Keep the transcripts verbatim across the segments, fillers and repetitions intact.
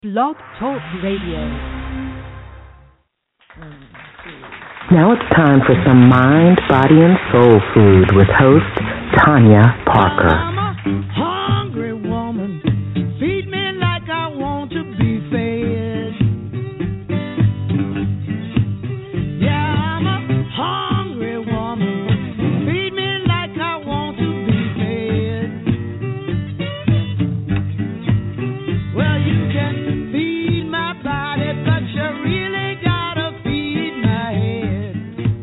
Blog Talk Radio. Now it's time for some mind, body, and soul food with host Tanya Parker. I'm a hungry woman. Feed me like I want to be fed. Yeah, I'm a hungry woman. Feed me like I want to be fed. Well, you can feed my body, but you really gotta feed my head.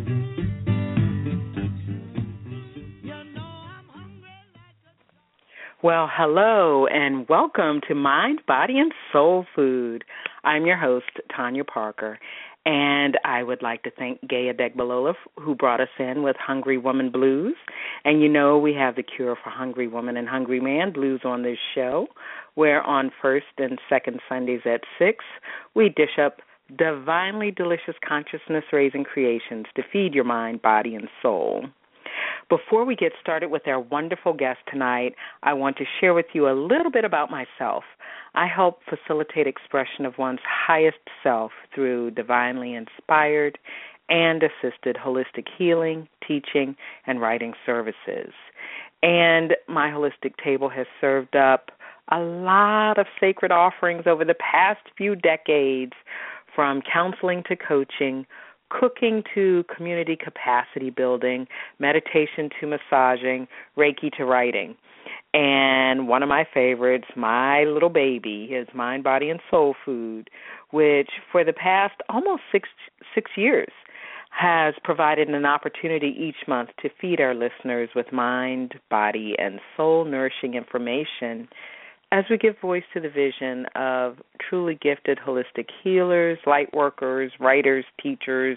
You know I'm hungry like a... Well, hello, and welcome to Mind, Body, and Soul Food. I'm your host, Tanya Parker, and I would like to thank Gaya Degbalola, who brought us in with Hungry Woman Blues. And you know we have the cure for Hungry Woman and Hungry Man blues on this show, where on first and second Sundays at six, we dish up divinely delicious consciousness-raising creations to feed your mind, body, and soul. Before we get started with our wonderful guest tonight, I want to share with you a little bit about myself. I help facilitate expression of one's highest self through divinely inspired and assisted holistic healing, teaching, and writing services. And my holistic table has served up a lot of sacred offerings over the past few decades, from counseling to coaching, cooking to community capacity building, meditation to massaging, Reiki to writing. And one of my favorites, my little baby, is Mind, Body, and Soul Food, which for the past almost six six years has provided an opportunity each month to feed our listeners with mind, body, and soul nourishing information as we give voice to the vision of truly gifted holistic healers, light workers, writers, teachers,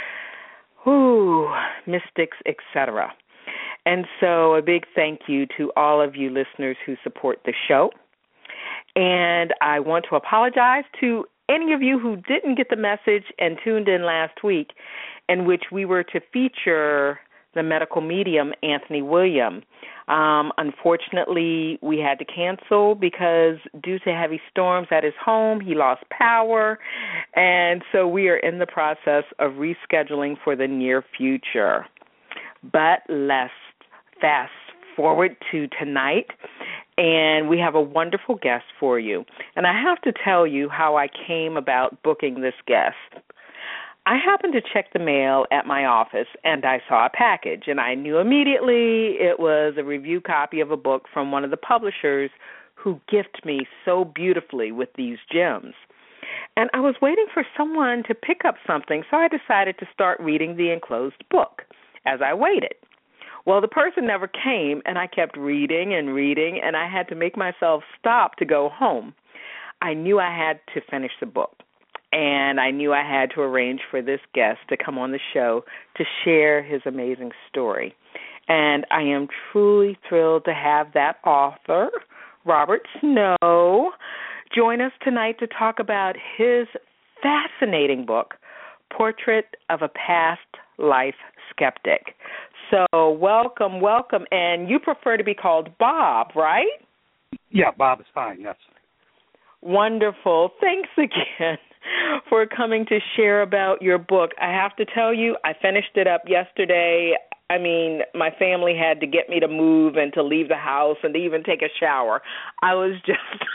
whoo, mystics, et cetera. And so a big thank you to all of you listeners who support the show. And I want to apologize to any of you who didn't get the message and tuned in last week, in which we were to feature the medical medium, Anthony William. Um, unfortunately, we had to cancel because due to heavy storms at his home, he lost power, and so we are in the process of rescheduling for the near future. But let's fast forward to tonight, and we have a wonderful guest for you. And I have to tell you how I came about booking this guest. I happened to check the mail at my office, and I saw a package, and I knew immediately it was a review copy of a book from one of the publishers who gifted me so beautifully with these gems. And I was waiting for someone to pick up something, so I decided to start reading the enclosed book as I waited. Well, the person never came, and I kept reading and reading, and I had to make myself stop to go home. I knew I had to finish the book. And I knew I had to arrange for this guest to come on the show to share his amazing story. And I am truly thrilled to have that author, Robert Snow, join us tonight to talk about his fascinating book, Portrait of a Past Life Skeptic. So welcome, welcome. And you prefer to be called Bob, right? Yeah, Bob is fine, yes. Wonderful. Thanks again for coming to share about your book. I have to tell you, I finished it up yesterday. I mean, my family had to get me to move and to leave the house and to even take a shower. I was just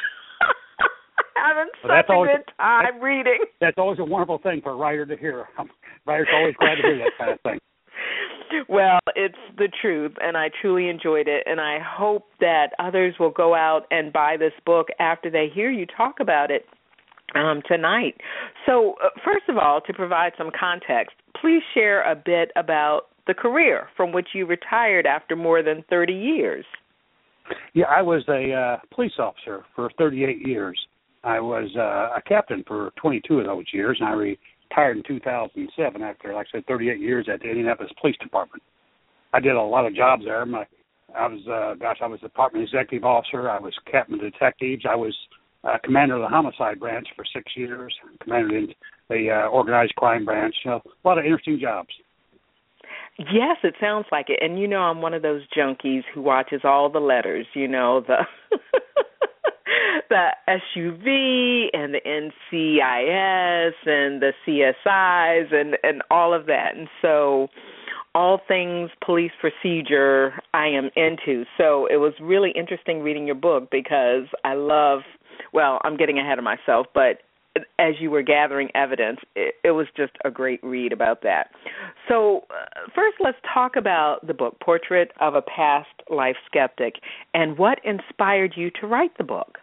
having well, such a always, good time that's, reading. That's always a wonderful thing for a writer to hear. Um, writers are always glad to hear that kind of thing. Well, it's the truth, and I truly enjoyed it, and I hope that others will go out and buy this book after they hear you talk about it um, tonight. So, uh, first of all, to provide some context, please share a bit about the career from which you retired after more than thirty years. Yeah, I was a uh, police officer for thirty-eight years. I was uh, a captain for twenty-two of those years, and I retired in two thousand seven after, like I said, thirty-eight years at the Indianapolis Police Department. I did a lot of jobs there. My, I was, uh, gosh, I was department executive officer. I was captain of detectives. I was uh, commander of the homicide branch for six years, commander in the uh, organized crime branch. So a lot of interesting jobs. Yes, it sounds like it. And, you know, I'm one of those junkies who watches all the letters, you know, the the S U V and the N C I S and the C S Is and, and all of that. And so all things police procedure I am into. So it was really interesting reading your book because I love, well, I'm getting ahead of myself, but as you were gathering evidence, it, it was just a great read about that. So uh, first, let's talk about the book, Portrait of a Past Life Skeptic, and what inspired you to write the book.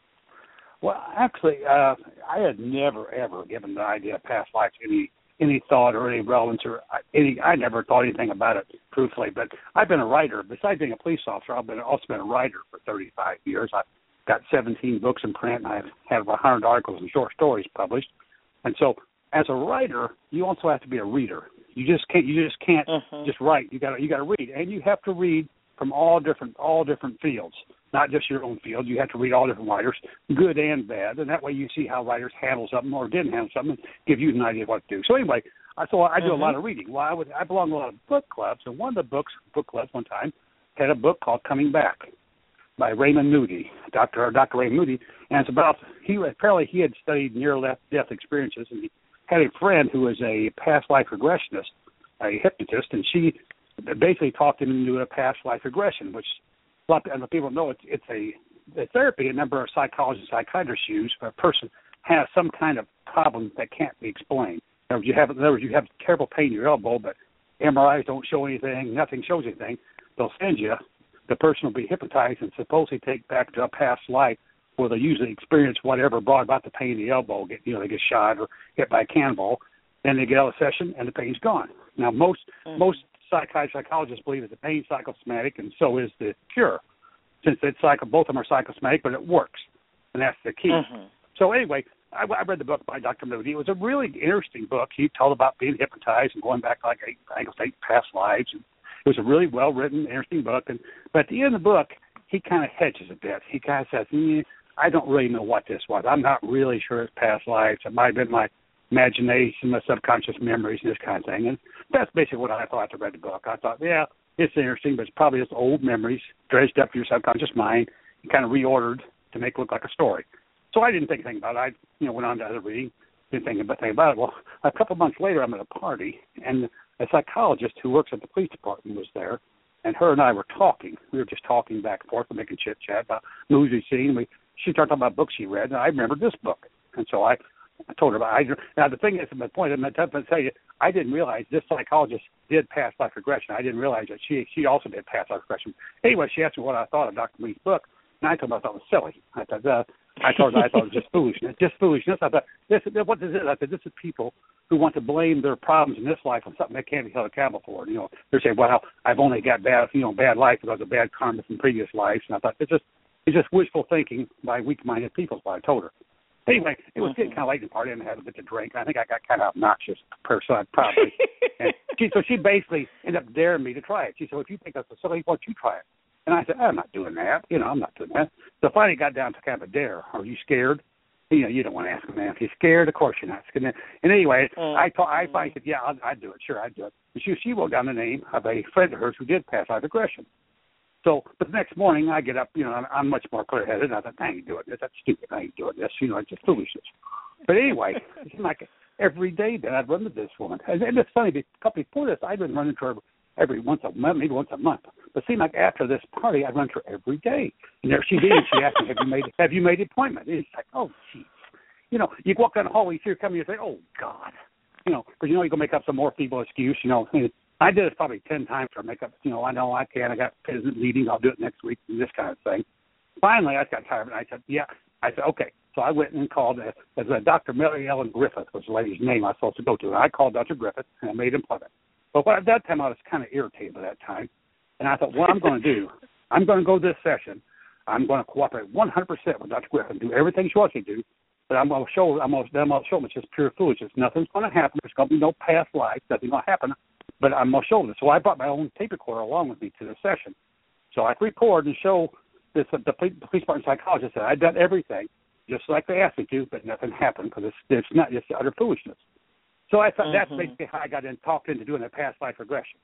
Well, actually, uh, I had never, ever given the idea of past life any any thought or any relevance or any. I never thought anything about it, truthfully. But I've been a writer. Besides being a police officer, I've been also been a writer for thirty-five years. I've got seventeen books in print, and I have one hundred articles and short stories published. And so, as a writer, you also have to be a reader. You just can't. You just can't uh-huh. just write. You got. You got to read, and you have to read from all different all different fields, not just your own field. You have to read all different writers, good and bad, and that way you see how writers handle something or didn't handle something, and give you an idea of what to do. So anyway, I so I do uh-huh. a lot of reading. Well, I would I belong to a lot of book clubs, and one of the books book clubs one time had a book called Coming Back by Raymond Moody, Doctor Doctor Raymond Moody, and it's about he apparently he had studied near-death experiences, and he had a friend who was a past life regressionist, a hypnotist, and she basically talked him into a past life regression, which a lot of people know it's it's a, a therapy a number of psychologists and psychiatrists use when a person has some kind of problem that can't be explained. In other words, you have, in other words, you have terrible pain in your elbow, but M R Is don't show anything, nothing shows anything. They'll send you. The person will be hypnotized and supposedly take back to a past life where they usually experience whatever brought about the pain in the elbow. Get, you know, they get shot or hit by a cannonball. Then they get out of the session and the pain's gone. Now, most mm-hmm. most psychiatrists, psychologists believe that the pain's psychosomatic, and so is the cure. Since it's psycho, both of them are psychosomatic, but it works, and that's the key. Mm-hmm. So anyway, I, I read the book by Doctor Moody. It was a really interesting book. He told about being hypnotized and going back like eight, I think it was eight past lives. And it was a really well-written, interesting book. And but at the end of the book, he kind of hedges a bit. He kind of says, mm, I don't really know what this was. I'm not really sure it's past lives. It might have been my imagination, my subconscious memories, and this kind of thing. And that's basically what I thought after I read the book. I thought, yeah, it's interesting, but it's probably just old memories dredged up to your subconscious mind and kind of reordered to make it look like a story. So I didn't think anything about it. I, you know, went on to other reading, didn't think anything about it. Well, a couple of months later, I'm at a party, and a psychologist who works at the police department was there, and her and I were talking. We were just talking back and forth and making chit-chat about movies we'd seen. We, she started talking about books she read, and I remembered this book. And so I, I told her about it. I, now, the thing is, my point, I'm going to tell you, I didn't realize this psychologist did past life regression. I didn't realize that she she also did past life regression. Anyway, she asked me what I thought of Doctor Moody's book, and I told her I thought it was silly. I thought, uh, I told her I thought it was just foolishness. Just foolishness. I thought, this, what is this? I said, this is people who want to blame their problems in this life on something they can't be held accountable for. You know, they're saying, well, I've only got bad, you know, bad life because of bad karma from previous lives. And I thought, it's just, it's just wishful thinking by weak-minded people, so I told her. Anyway, it was getting kind of late in the party, and I had a bit to drink. I think I got kind of obnoxious per se, probably. And she, so she basically ended up daring me to try it. She said, well, if you think that's a silly, why don't you try it? And I said, I'm not doing that. You know, I'm not doing that. So finally got down to kind of a dare. Are you scared? You know, you don't want to ask a man if you're scared. Of course you're not. And anyway, mm-hmm. I thought, I finally said, yeah, I'll, I'd do it. Sure, I'd do it. And she, she wrote down the name of a friend of hers who did pass life regression. So, but the next morning I get up, you know, I'm, I'm much more clear-headed, and I thought, I ain't doing this. That's stupid. I ain't doing this. You know, it's just foolishness. But anyway, it seemed like every day that I'd run into this woman. And, and it's funny, a couple before this, I'd been running to her every once a month, maybe once a month. But it seemed like after this party, I'd run to her every day. And there she did. She asked me, have you made have you made an appointment? And it's like, oh, geez. You know, you walk down the hallway, you see her coming, you say, oh, God. You know, because you know you're going to make up some more feeble excuse, you know. I did it probably ten times for make up, you know, I know I can. I got business meetings. I'll do it next week and this kind of thing. Finally, I got tired of it. I said, yeah. I said, okay. So I went and called, uh, as uh, Doctor Mary Ellen Griffith was the lady's name I was supposed to go to. And I called Doctor Griffith, and I made an appointment. But what, at that time, I was kind of irritated by that time. And I thought, what I'm going to do, I'm going to go to this session. I'm going to cooperate one hundred percent with Doctor Griffith, do everything she wants me to do. But I'm going to show, I'm going to, I'm going to show them it's just pure foolishness. Nothing's going to happen. There's going to be no past life. Nothing's going to happen. But I'm going to show them. So I brought my own tape recorder along with me to the session. So I could record and show this, uh, the police department psychologist that I'd done everything just like they asked me to, but nothing happened because it's, it's not just utter foolishness. So I thought mm-hmm. that's basically how I got in, talked into doing a past life regression.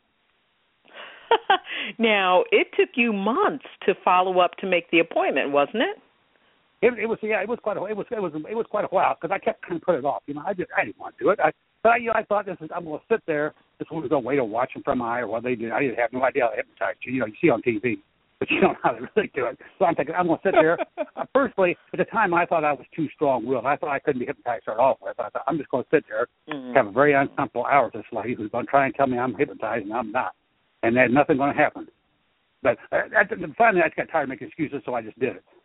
Now, it took you months to follow up to make the appointment, wasn't it? it, it was yeah, it was quite a it was it was it was quite a while because I kept kind of putting it off. You know, I just I didn't want to do it. I, but I, you know, I thought this is I'm going to sit there. This woman's going to wait to watch them from my eye or what they do. I didn't have no idea how to hypnotize you. You know, you see on T V, but you don't know how to really do it. So I'm thinking I'm going to sit there. uh, personally, at the time, I thought I was too strong-willed. I thought I couldn't be hypnotized at all. I thought I'm just going to sit there, mm-hmm. have a very uncomfortable hour with this lady who's going to try and tell me I'm hypnotized and I'm not, and there's nothing going to happen. But uh, finally, I just got tired of making excuses, so I just did it.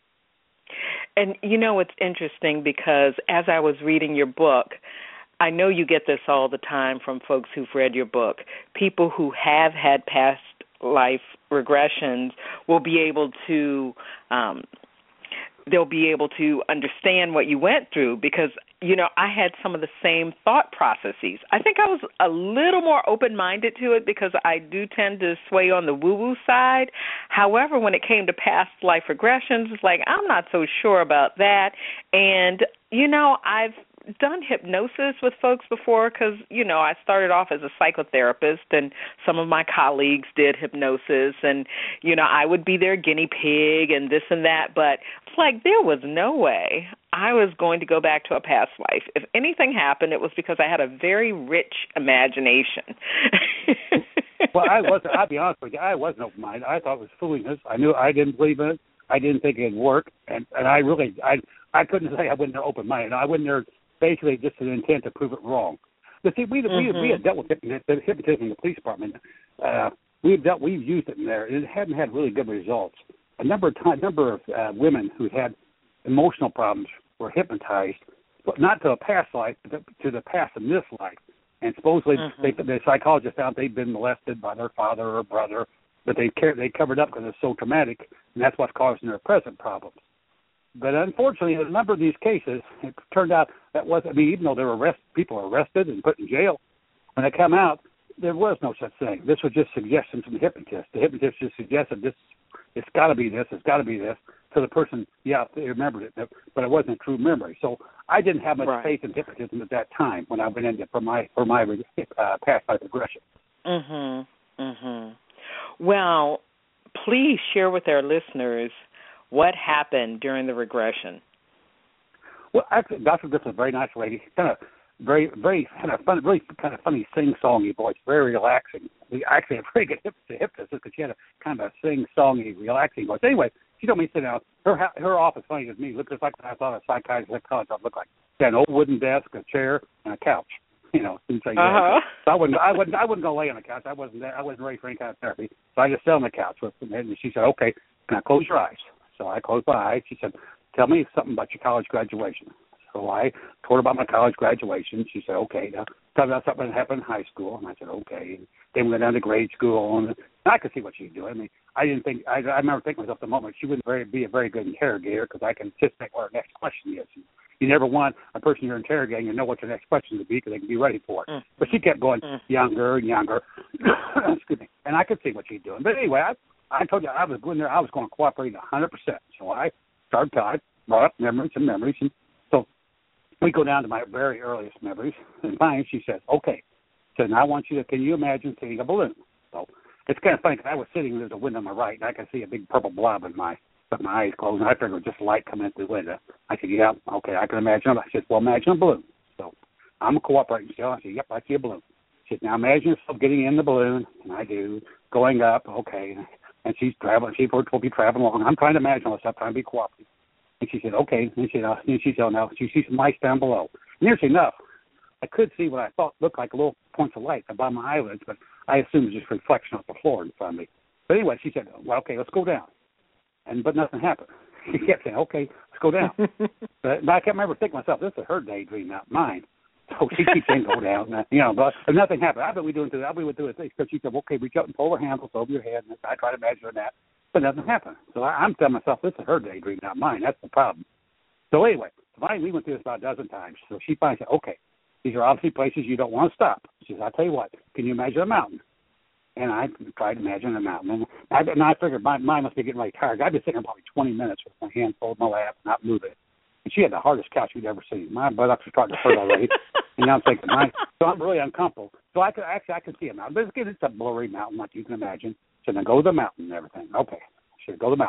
And, you know, it's interesting because as I was reading your book, I know you get this all the time from folks who've read your book. People who have had past life regressions will be able to um, they'll be able to understand what you went through because, you know, I had some of the same thought processes. I think I was a little more open-minded to it because I do tend to sway on the woo-woo side. However, when it came to past life regressions, it's like, I'm not so sure about that. And, you know, I've done hypnosis with folks before because, you know, I started off as a psychotherapist and some of my colleagues did hypnosis and, you know, I would be their guinea pig and this and that, but it's like there was no way I was going to go back to a past life. If anything happened, it was because I had a very rich imagination. Well, I wasn't, I'll be honest with you, I wasn't open-minded. I thought it was foolishness. I knew I didn't believe in it. I didn't think it'd work, and, and I really, I I couldn't say I wasn't open-minded. I wasn't there basically just an intent to prove it wrong. But see, we mm-hmm. we we had dealt with hypnotism in the police department. Uh, we've dealt, we've used it in there. It hadn't had really good results. A number of time, number of uh, women who had emotional problems were hypnotized, but not to a past life, but to the past in this life. And supposedly, mm-hmm. they, the psychologist found they'd been molested by their father or brother, but they they covered up because it's so traumatic, and that's what's causing their present problems. But unfortunately, in a number of these cases, it turned out that wasn't, I mean, even though there were arrest, people were arrested and put in jail, when they come out, there was no such thing. This was just suggestions from the hypnotist. The hypnotist just suggested this, it's got to be this, it's got to be this. So the person, yeah, they remembered it, but it wasn't a true memory. So I didn't have much right. faith in hypnotism at that time when I went into for my for my uh, past life regression. Mhm. Mhm. Well, please share with our listeners what happened during the regression. Well, actually, Doctor This is a very nice lady, kind of very, very kind of fun, really kind of funny sing-songy voice, very relaxing. We actually have very good hypnotist because she had a kind of a sing-songy, relaxing voice. Anyway, she told me to sit down. Her her office, funny as me, looked just like I thought a psychiatrist like college would look like. She had an old wooden desk, a chair, and a couch. You know, didn't say uh-huh. So I wouldn't, I wouldn't, I wouldn't go lay on the couch. I wasn't there. I wasn't ready for any kind of therapy. So I just sat on the couch with her, and she said, "Okay, can I close your eyes?" So I closed my eyes. She said, "Tell me something about your college graduation." So I told her about my college graduation. She said, "Okay, now tell me about something that happened in high school." And I said, "Okay." And then we went down to grade school, and I could see what she was doing. I mean, I didn't think, I, I remember thinking to myself at the moment, she wouldn't very, be a very good interrogator because I can anticipate what her next question is. You never want a person you're interrogating to know what your next question would be because they can be ready for it. Mm. But she kept going mm. younger and younger. Excuse me. And I could see what she was doing. But anyway, I, I told you I was going there. I was going to cooperate one hundred percent. So I started talking, brought up memories and memories. And so we go down to my very earliest memories. And finally she says, "Okay." So now I want you to, can you imagine seeing a balloon? So it's kind of funny because I was sitting, there's a window on my right, and I could see a big purple blob in my, with my eyes closed, and I figured it was just light coming in through the window. I said, "Yeah, okay, I can imagine it." I said, "Well, imagine a balloon." So I'm cooperating still. I said, "Yep, I see a balloon." She said, "Now imagine yourself getting in the balloon," and I do, going up, okay. And she's traveling, she will be traveling along. I'm trying to imagine myself, trying to be cooperative. And she said, "Okay." And she said, uh, and she said, "Oh, now she sees some lights down below." And nearly enough, I could see what I thought looked like little points of light above my eyelids, but I assumed it was just reflection off the floor in front of me. But anyway, she said, "Well, okay, let's go down." And but nothing happened. She kept saying, "Okay, let's go down." but, but I can't remember thinking to myself, this is her daydream, not mine. So she keeps saying, "Go down," and, you know, but, but nothing happened. I bet we doing it. I bet we would do it because she said, "Okay, reach out and pull her handles over your head." And I try to imagine that, but nothing happened. So I, I'm telling myself, this is her daydream, not mine. That's the problem. So anyway, finally we went through this about a dozen times. So she finally said, "Okay, these are obviously places you don't want to stop." She says, "I'll tell you what, can you imagine a mountain?" And I tried to imagine a mountain. And I, and I figured my mind must be getting really tired. I'd been sitting there probably twenty minutes with my hand folded in my lap, not moving. And she had the hardest couch you'd ever seen. My buttocks were starting to hurt already. And I'm thinking, my, so I'm really uncomfortable. So I could actually I could see a mountain. But it's, it's a blurry mountain like you can imagine. So then go to the mountain and everything. Okay. She said, "Go to the mountain."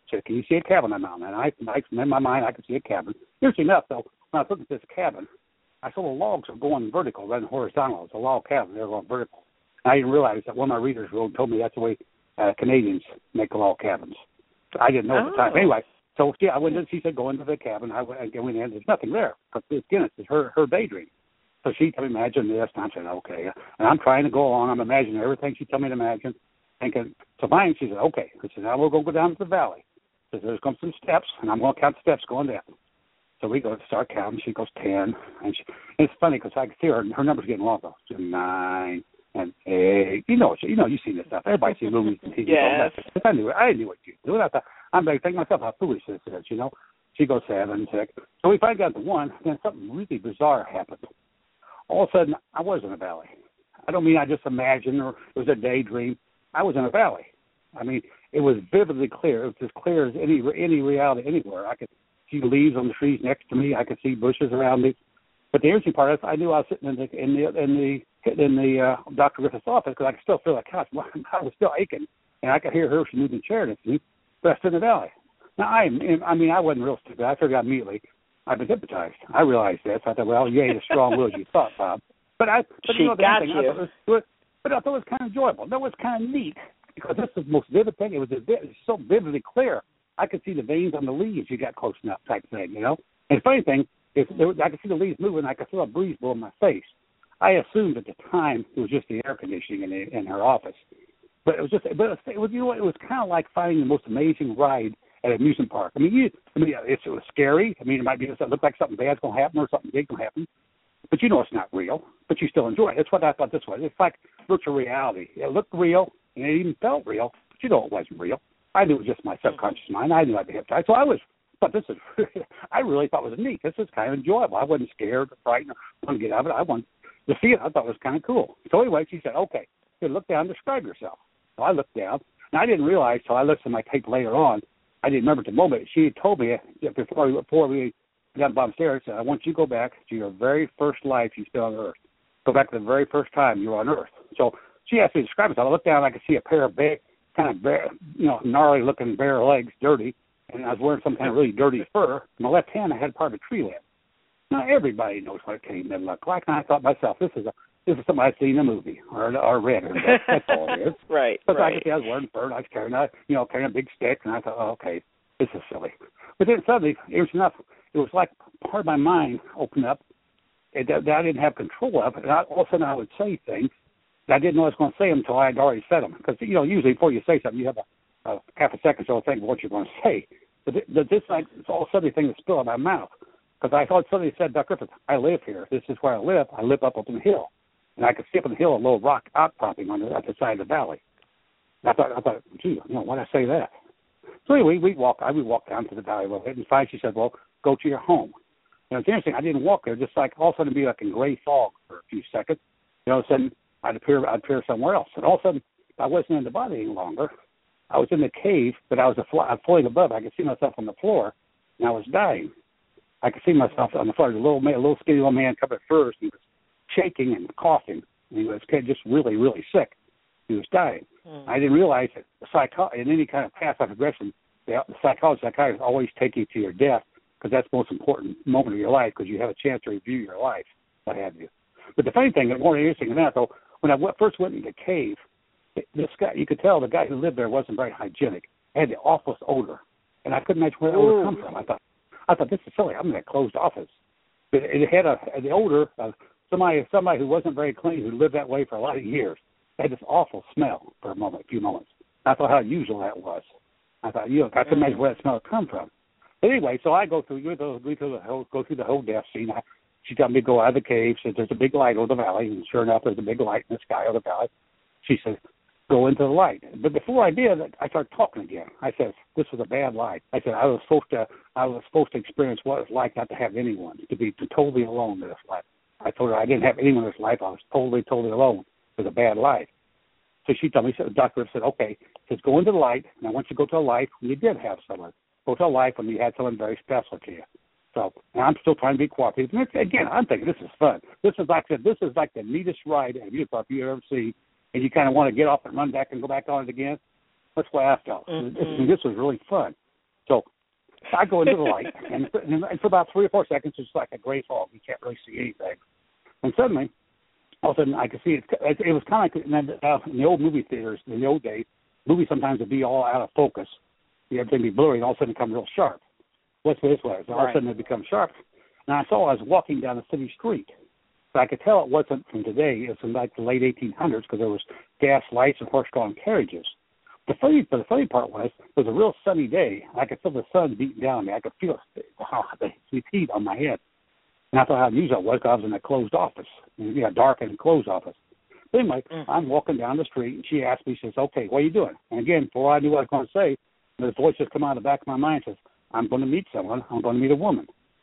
She said, can you see a cabin on the mountain? And I, I, in my mind, I could see a cabin. Interesting enough, though, when I was looking at this cabin, I saw the logs were going vertical rather than horizontal. It's a log cabin. They were going vertical. And I didn't realize that one of my readers wrote, told me that's the way uh, Canadians make log cabins. So I didn't know oh. at the time. Anyway, so yeah, I went in, she said, go into the cabin. I went, I went in. There's nothing there. But again, it's her, her daydream. So she told me, imagine this. And I said, okay. And I'm trying to go along. I'm imagining everything she told me to imagine. Thinking, so finally she said, okay. She said, now we're going to go down to the valley. She said, there's going to be some steps, and I'm going to count the steps going down. So we go to start counting. She goes ten. And, she, and it's funny because I can see her, her numbers getting longer. So nine and eight. You know, you know, you've seen this stuff. Everybody sees movies and T V. Yes. I knew it. I knew what you were doing. I thought, I'm like, thinking myself how foolish this is, you know. She goes seven, six. So we finally got to one, then something really bizarre happened. All of a sudden, I was in a valley. I don't mean I just imagined or it was a daydream. I was in a valley. I mean, it was vividly clear. It was as clear as any any reality anywhere. I could see leaves on the trees next to me. I could see bushes around me. But the interesting part is, I knew I was sitting in the in the in the in the uh, Doctor Griffith's office because I could still feel the couch. I was still aching, and I could hear her. She moved in the chair next to me. But I stood in the valley. Now I, I mean, I wasn't real stupid. I figured out immediately I've been hypnotized. I realized this. I thought, well, you ain't as strong-willed as you thought, Bob. But I, but she you know, the got thing, you. I thought it was, but I thought it was kind of enjoyable. That was kind of neat because this is the most vivid thing. It was, a, it was so vividly clear. I could see the veins on the leaves. You got close enough, type thing, you know. And the funny thing is, there was, I could see the leaves moving. I could feel a breeze blowing my face. I assumed at the time it was just the air conditioning in, the, in her office, but it was just. But it was, it was you know, it was kind of like finding the most amazing ride at an amusement park. I mean, you, I mean, it, it was scary. I mean, it might be it looked like something bad's going to happen or something big's going to happen. But you know it's not real, but you still enjoy it. That's what I thought this was. It's like virtual reality. It looked real, and it even felt real, but you know it wasn't real. I knew it was just my subconscious mind. I knew I'd be hypnotized. So I was, but this is, I really thought it was neat. This is kind of enjoyable. I wasn't scared or frightened or wanted to get out of it. I wanted to see it. I thought it was kind of cool. So anyway, she said, okay, here, look down, describe yourself. So I looked down, and I didn't realize till I listened to my tape later on, I didn't remember at the moment. She had told me before we, before we got down the stairs, I want you to go back to your very first life you spent on Earth. Go back to the very first time you were on Earth. So she asked me to describe it. I looked down, and I could see a pair of big, kind of bare, you know, gnarly-looking bare legs, dirty, and I was wearing some kind of really dirty fur. In my left hand, I had part of a tree limb. Now everybody knows what a caveman looked like, and I thought to myself, this is a this is something I've seen in a movie or or read. Or that's all it is. Right. But right. I could see I was wearing fur, and I was carrying a, you know, carrying a big stick, and I thought, oh, okay, this is silly. But then suddenly, interesting enough, it was like part of my mind opened up that, that I didn't have control of, and I, all of a sudden I would say things that I didn't know I was going to say them until I had already said them. Because, you know, usually before you say something, you have a, a half a second or so to think of what you're going to say. But this, like, it's all suddenly thing that spilled out of my mouth. Because I thought somebody said, Doctor Griffith, I live here. This is where I live. I live up up on the hill. And I could see up on the hill a little rock outcropping on the, at the side of the valley. And I thought, I thought, gee, you know, why did I say that? So anyway, we walked, I would walk down to the valley a little bit, and finally she said, well, go to your home. And it's interesting, I didn't walk there, just like all of a sudden it'd be like in gray fog for a few seconds. You know, all of a sudden I'd appear, I'd appear somewhere else. And all of a sudden, I wasn't in the body any longer. I was in the cave, but I was a, floating above. I could see myself on the floor, and I was dying. I could see myself on the floor. There was a little man, a little skinny little man covered first. He was shaking and coughing. And he was just really, really sick. He was dying. Mm. I didn't realize that the psycho- in any kind of path of progression, the, the psychologist, psychiatrist always take you to your death because that's the most important moment of your life because you have a chance to review your life, what have you. But the funny thing, and more interesting than that, though, when I w- first went into the cave, this guy, you could tell the guy who lived there wasn't very hygienic. It had the awfulest odor, and I couldn't imagine where that would come from. I thought, I thought this is silly. I'm in a closed office. But it had a the odor of somebody somebody who wasn't very clean, who lived that way for a lot of years. It had this awful smell for a moment, a few moments. I thought how unusual that was. I thought, you know, I couldn't imagine where that smell had come from. But anyway, so I go through, go through, go through the whole, go through the whole death scene. I, she told me to go out of the cave. Said there's a big light over the valley, and sure enough, there's a big light in the sky over the valley. She said, go into the light. But before I did, I started talking again. I said, this was a bad light. I said, I was supposed to, I was supposed to experience what it's like not to have anyone, to be totally alone in this life. I told her I didn't have anyone in this life. I was totally, totally alone. It was a bad life. So she told me, the doctor said, okay, says go into the light, and I want you to go to a life when you did have someone. Go to a life when you had someone very special to you. So, and I'm still trying to be cooperative. And again, I'm thinking this is fun. This is like the, this is like the neatest ride at amusement park you ever see, and you kind of want to get off and run back and go back on it again. That's why I felt. Mm-hmm. This, this was really fun. I go into the light, and, and for about three or four seconds, it's like a gray fog. You can't really see anything. And suddenly, all of a sudden, I could see it. It, it was kind of like uh, in the old movie theaters, in the old days, movies sometimes would be all out of focus. Everything would be blurry, and all of a sudden it become real sharp. What's this was? All right. Of a sudden it become sharp. And I saw I was walking down a city street. But I could tell it wasn't from today. It was from like the late eighteen hundreds because there was gas lights and horse-drawn carriages. The funny, but the funny part was it was a real sunny day. I could feel the sun beating down on me. I could feel wow, the heat on my head. And I thought how unusual it was because I was in a closed office, you know, dark and closed office. But anyway, mm-hmm. I'm walking down the street, and she asked me, she says, okay, what are you doing? And again, before I knew what I was going to say, the voice just come out of the back of my mind and says, I'm going to meet someone. I'm going to meet a woman.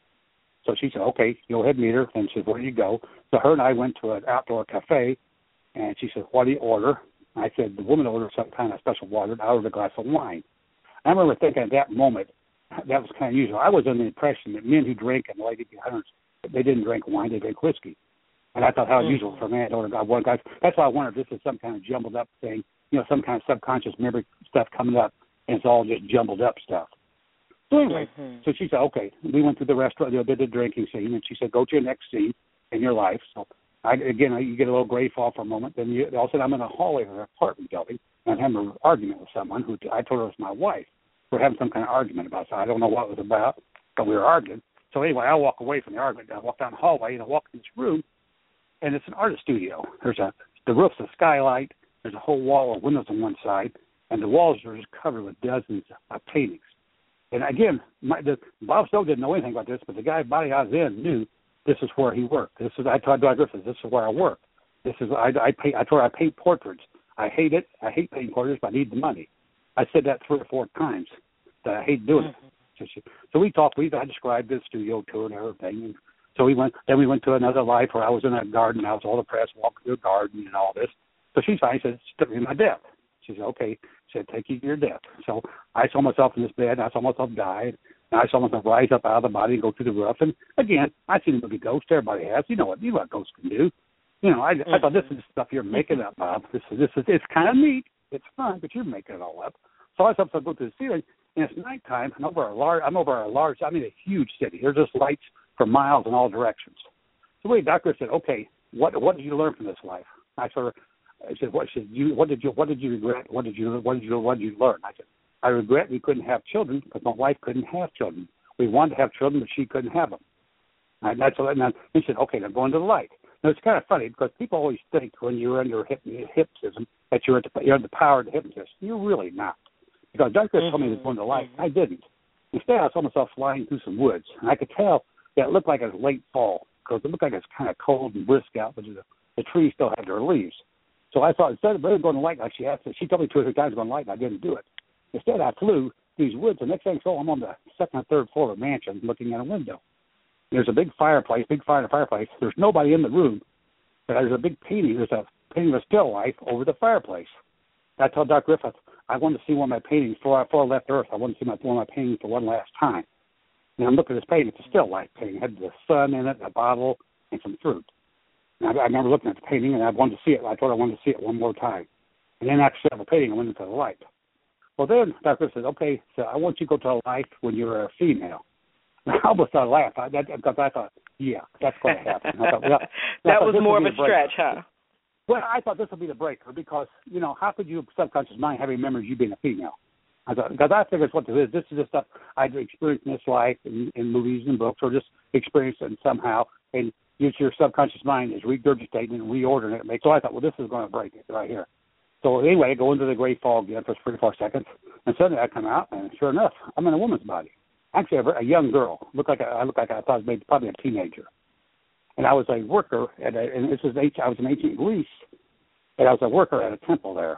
So she said, okay, go ahead and meet her. And she said, where do you go? So her and I went to an outdoor cafe, and she said, what do you order? I said, the woman ordered some kind of special water, and I ordered a glass of wine. I remember thinking at that moment, that was kind of unusual. I was under the impression that men who drank in the late eighteen hundreds, they didn't drink wine, they drank whiskey. And I thought how mm-hmm. unusual for a man to order one glass. That's why I wondered if this is some kind of jumbled up thing, you know, some kind of subconscious memory stuff coming up, and it's all just jumbled up stuff. So anyway, mm-hmm. so she said, okay, we went to the restaurant, you know, did the drinking scene, and she said, go to your next scene in your life. So, I, again, you get a little gray fall for a moment. Then you, all of a sudden I'm in a hallway of an apartment building, and I'm having an argument with someone who I told her was my wife. We're having some kind of argument about something. I don't know what it was about, but we were arguing. So anyway, I walk away from the argument. I walk down the hallway, and I walk in this room, and it's an artist studio. There's a the roof's a skylight. There's a whole wall of windows on one side, and the walls are just covered with dozens of paintings. And again, my, the, Bob Stowe didn't know anything about this, but the guy body I was in knew this is where he worked. This is I told Doug Griffith, this is where I work. This is I I pay I told her I paint portraits. I hate it. I hate painting portraits, but I need the money. I said that three or four times that I hate doing mm-hmm. it. So, she, so we talked. We I described the studio tour and everything. And so we went. Then we went to another life where I was in a garden. I was all depressed, walking through a garden and all this. So she's fine. She said, "Took me to my death." She said, "Okay." She said, "Take you to your death." So I saw myself in this bed. And I saw myself die. And I saw myself rise up out of the body and go through the roof. And again, I've seen the movie Ghost. Everybody has. You know what? You know what ghosts can do. You know, I, mm-hmm. I thought this is stuff you're making up, Bob. This is this is it's kind of neat. It's fun, but you're making it all up. So I saw myself go to the ceiling. And it's nighttime, and over a large, I'm over a large, I mean a huge city. There's just lights for miles in all directions. So the doctor said, okay, what what did you learn from this life? I sort of, I said, what should you, what did you, what did you regret? What did you, what did you, what did you learn? I said, I regret we couldn't have children because my wife couldn't have children. We wanted to have children, but she couldn't have them. And that's what. And he said, okay, now go into the light. Now it's kind of funny because people always think when you're under hypnotism that you're at the, you're the power of the hypnotist. You're really not. Because Doctor mm-hmm. told me to go into the light. I didn't. Instead, I saw myself flying through some woods. And I could tell that it looked like it was late fall because it looked like it was kind of cold and brisk out, but the, the trees still had their leaves. So I thought instead of going to the light like she asked, she told me two or three times to go in the light, and I didn't do it. Instead, I flew through these woods. The next thing I saw, I'm on the second or third floor of a mansion looking at a window. There's a big fireplace, big fire in the fireplace. There's nobody in the room, but there's a big painting. There's a painting of a still life over the fireplace. I told Doctor Griffith, I wanted to see one of my paintings before I, before I left Earth. I wanted to see my, one of my paintings for one last time. And I'm looking at this painting. It's a still life painting. It had the sun in it, a bottle, and some fruit. And I, I remember looking at the painting, and I wanted to see it. I told her I wanted to see it one more time. And then after seeing the painting, I went into the light. Well, then Doctor said, okay, so I want you to go to a life when you're a female. And I almost started laughing I, that, because I thought, yeah, that's going to happen. I thought, well, that I was more of a stretch, huh? Well, I thought this would be the breaker because, you know, how could your subconscious mind have any memories of you being a female? I thought, because I figured what this is. This is the stuff I'd experienced in this life in, in movies and books or just experienced it somehow. And your subconscious mind is regurgitating and reordering it. So I thought, well, this is going to break it right here. So anyway, I go into the gray fog again for three or four seconds. And suddenly I come out, and sure enough, I'm in a woman's body. Actually, a, a young girl. Look like a, I look like I thought I was maybe, probably a teenager. And I was a worker, at a, and this was I was in ancient Greece, and I was a worker at a temple there.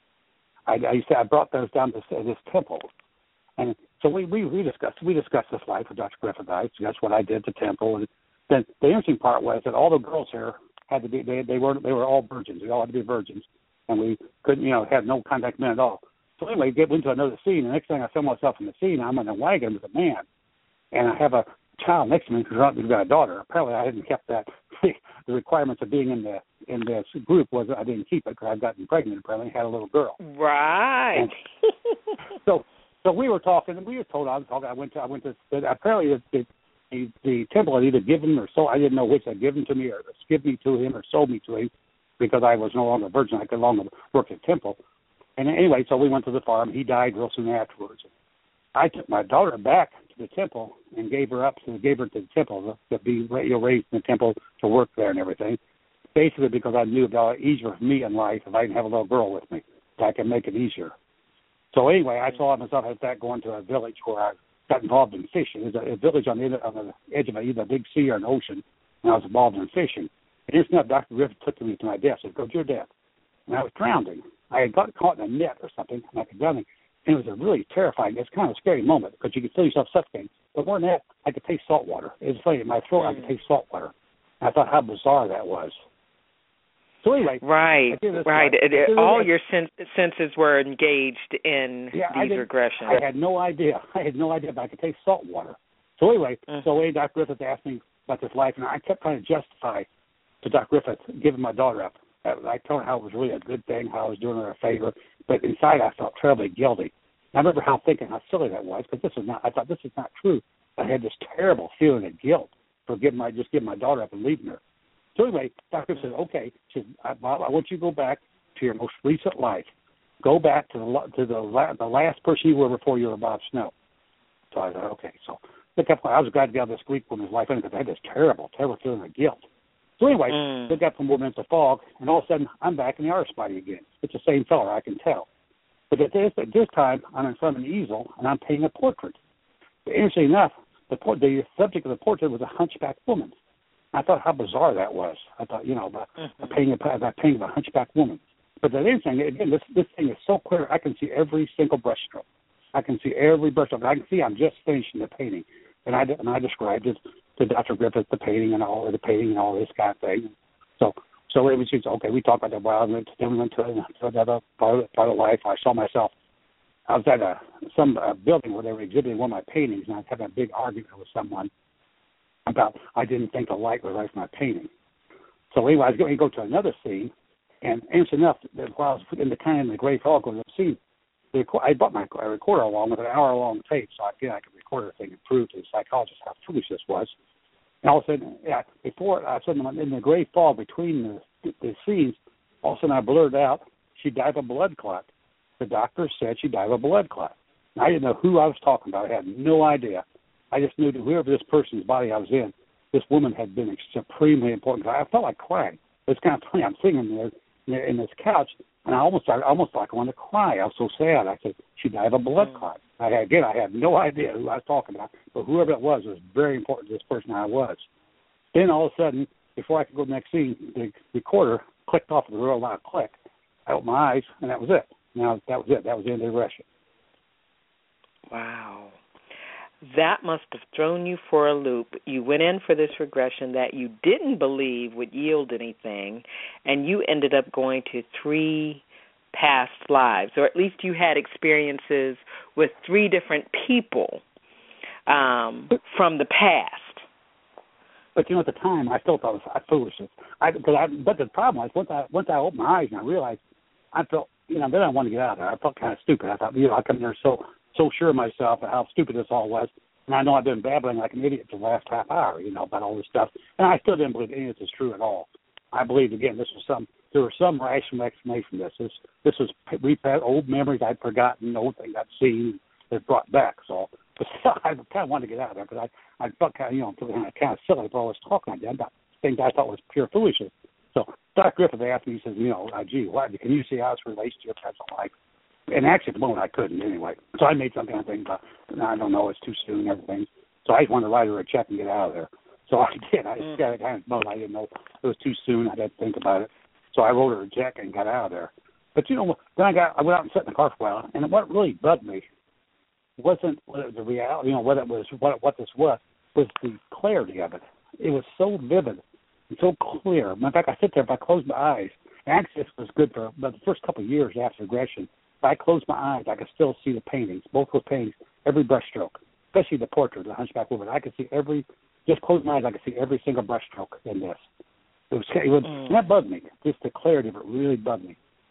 I, I used to, I brought those down to this, this temple, and so we, we we discussed we discussed this life with Doctor Griffith. I that's what I did at the temple, and then the interesting part was that all the girls here had to be they they were they were all virgins. They all had to be virgins, and we couldn't you know have no contact with men at all. So anyway, get into another scene. The next thing I film myself in the scene, I'm in a wagon with a man, and I have a child next to me who's got a daughter. Apparently, I hadn't kept that. The requirements of being in the in this group was I didn't keep it because I'd gotten pregnant. Apparently, had a little girl. Right. And so, so we were talking, and we were told I was talking. I went to I went to apparently the the, the temple had either given or sold. I didn't know which had given to me or skipped me to him or sold me to him because I was no longer a virgin. I could no longer work at the temple. And anyway, so we went to the farm. He died real soon afterwards. I took my daughter back to the temple and gave her up to gave her to the temple to, to be you know, raised in the temple to work there and everything. Basically, because I knew it would be easier for me in life if I didn't have a little girl with me, so I could make it easier. So anyway, I saw myself at that going to a village where I got involved in fishing. There's a, a village on the, on the edge of a, either a big sea or an ocean, and I was involved in fishing. And just now, Doctor Griffith took me to my death. Said, "Go to your death." And I was drowning. I had got caught in a net or something, and I was drowning. And it was a really terrifying, it's kind of a scary moment because you could feel yourself suffocating. But more than that, I could taste salt water. It was funny. In my throat, I could taste salt water. And I thought how bizarre that was. So anyway, right, right. It, it, all your sen- senses were engaged in yeah, these I regressions. I had no idea. I had no idea, but I could taste salt water. So anyway, mm-hmm. so anyway, Doctor Griffith asked me about this life, and I kept trying to justify to Doctor Griffith giving my daughter up. I told her how it was really a good thing, how I was doing her a favor, but inside I felt terribly guilty. And I remember how thinking how silly that was because this is not. I thought this is not true. I had this terrible feeling of guilt for giving my just giving my daughter up and leaving her. So anyway, Doctor said, "Okay," she said, I, "Bob, I want you to go back to your most recent life. Go back to the to the, la- the last person you were before you were Bob Snow." So I said, "Okay." So look up. I was glad to get out of this Greek woman's life because I had this terrible, terrible feeling of guilt. So anyway, mm. look up for more minutes of fog, and all of a sudden I'm back in the artist body again. It's the same fella, I can tell. But at this, at this time, I'm in front of an easel, and I'm painting a portrait. But interestingly enough, the, the subject of the portrait was a hunchback woman. I thought how bizarre that was. I thought, you know, about, mm-hmm. about, painting, a, about painting a hunchback woman. But the other thing, again, this, this thing is so clear, I can see every single brushstroke. I can see every brushstroke. I can see I'm just finishing the painting. And I, and I described it to Doctor Griffith, the painting and all the painting and all this kind of thing. So so it was just, okay, we talked about that while. Then we went to, to another part of, part of life. I saw myself, I was at a, some uh, building where they were exhibiting one of my paintings, and I was having a big argument with someone about I didn't think the light was right for my painting. So anyway, I was going to go to another scene, and interesting enough, that while I was in the kind of the Great Hall going to the scene, the, I brought my recorder along with an hour-long tape, so again I could record everything and prove to the psychologist how foolish this was. And all of a sudden, yeah, before I said in the gray fog between the, the scenes, all of a sudden I blurted out, "She died of a blood clot." The doctor said she died of a blood clot. And I didn't know who I was talking about. I had no idea. I just knew that whoever this person's body I was in, this woman had been supremely important. I felt like crying. It's kind of funny. I'm sitting there in this couch, and I almost started, almost like I wanted to cry. I was so sad. I said, "She died of a blood clot." I had, again, I had no idea who I was talking about, but whoever it was was very important to this person I was. Then all of a sudden, before I could go to the next scene, the recorder clicked off with a real loud click. I opened my eyes, and that was it. Now that was it. That was the end of the regression. Wow. That must have thrown you for a loop. You went in for this regression that you didn't believe would yield anything, and you ended up going to three past lives, or at least you had experiences with three different people um, from the past. But, you know, at the time, I still thought it was foolishness. I, but, I, but the problem was, once I, once I opened my eyes and I realized, I felt, you know, then I wanted to get out of there. I felt kind of stupid. I thought, you know, I come here so so sure of myself and how stupid this all was. And I know I've been babbling like an idiot for the last half hour, you know, about all this stuff. And I still didn't believe any of this is true at all. I believe, again, this was some, there was some rational explanation for this. This, this was, we've had old memories I'd forgotten, old things I'd seen that brought back. So, but still, I kind of wanted to get out of there because I, I felt kind of, you know, feeling kind of silly for all this talking I did about things I thought was pure foolishness. So Doctor Griffith asked me, he says, you know, uh, gee, why, can you see how this relates to your present life? And actually, at the moment, I couldn't anyway. So I made some kind of thing, but I don't know, it's too soon and everything. So I just wanted to write her a check and get out of there. So I did. I mm. got it kind of mode. I didn't know it was too soon. I had to think about it. So I wrote her a check and got out of there. But, you know, then I got I went out and sat in the car for a while, and what really bugged me wasn't the reality, you know, what it was, what what this was, was the clarity of it. It was so vivid and so clear. In fact, I sit there, if I close my eyes, access was good for about the first couple of years after regression. If I closed my eyes, I could still see the paintings, both those paintings, every brush stroke, especially the portrait of the Hunchback Woman. I could see every, just close my eyes, I could see every single brush stroke in this. It was, it was mm. and that bugged me. Just the clarity of it really bugged me.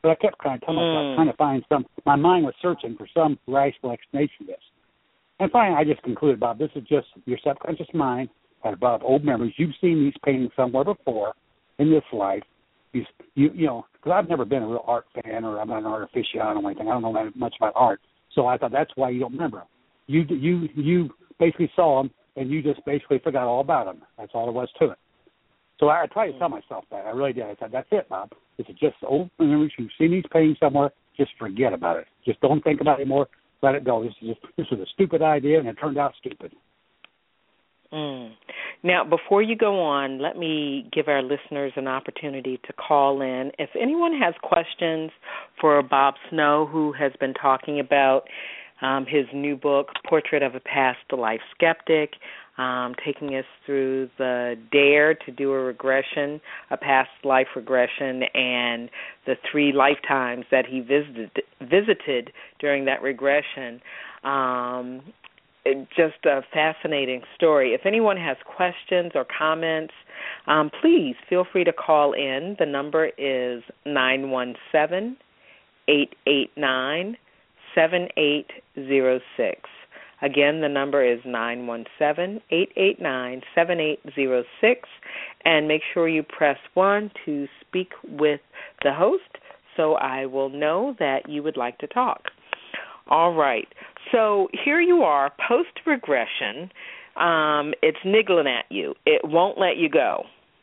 But I kept trying to tell myself, Mm. trying to find some. My mind was searching for some rational explanation of this. And finally, I just concluded, Bob, this is just your subconscious mind, Bob, old memories. You've seen these paintings somewhere before in this life. You, you, you know, because I've never been a real art fan, or I'm not an art aficionado or anything. I don't know that much about art, so I thought that's why you don't remember them. You, you, you basically saw them, and you just basically forgot all about them. That's all there was to it. So I, I tried to tell myself that. I really did. I said, that's it, Bob. This is just old memories. You've seen these paintings somewhere. Just forget about it. Just don't think about it anymore. Let it go. This is just, this was a stupid idea, and it turned out stupid. Mm. Now, before you go on, let me give our listeners an opportunity to call in. If anyone has questions for Bob Snow, who has been talking about um, his new book, Portrait of a Past Life Skeptic, um, taking us through the dare to do a regression, a past life regression, and the three lifetimes that he visited, visited during that regression. Um, just a fascinating story. If anyone has questions or comments, um, please feel free to call in. The number is nine one seven, eight eight nine, seven eight zero six. Again, the number is nine one seven, eight eight nine, seven eight zero six, and make sure you press one to speak with the host so I will know that you would like to talk. All right. So here you are, post-regression. Um, it's niggling at you. It won't let you go.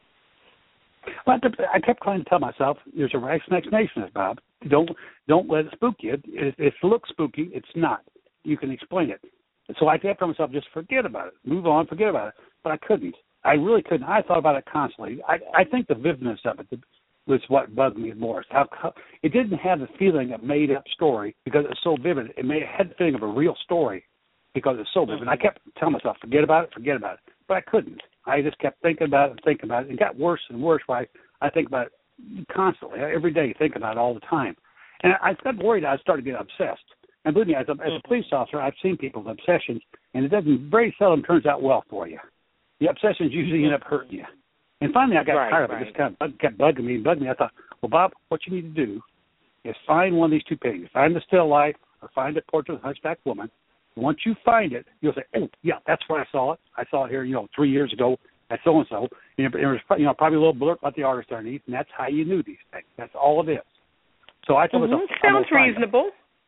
But I kept trying to tell myself, there's a rational explanation, Bob. Don't don't let it spook you. It, it looks spooky. It's not. You can explain it. So I kept telling myself, just forget about it. Move on, forget about it. But I couldn't. I really couldn't. I thought about it constantly. I, I think the vividness of it was what bugged me more. How, how, it didn't have the feeling of made-up story because it's so vivid. It made, it had the feeling of a real story because it's so vivid. I kept telling myself, forget about it, forget about it. But I couldn't. I just kept thinking about it and thinking about it. It got worse and worse. Why I think about it constantly, every day, think about it all the time. And I got worried I started getting obsessed. And believe me, as a, as a police officer, I've seen people with obsessions, and it doesn't very seldom turns out well for you. The obsessions usually end up hurting you. And finally, I got right, tired of right. it. It just kind of kept bugging me and bugging me. I thought, well, Bob, what you need to do is find one of these two paintings. Find the still life or find a portrait of a hunchback woman. Once you find it, you'll say, oh, yeah, that's where I saw it. I saw it here, you know, three years ago at so-and-so. And there was, you know, probably a little blurb about the artist underneath, and that's how you knew these things. That's all it is. So I told mm-hmm. myself, sounds reasonable.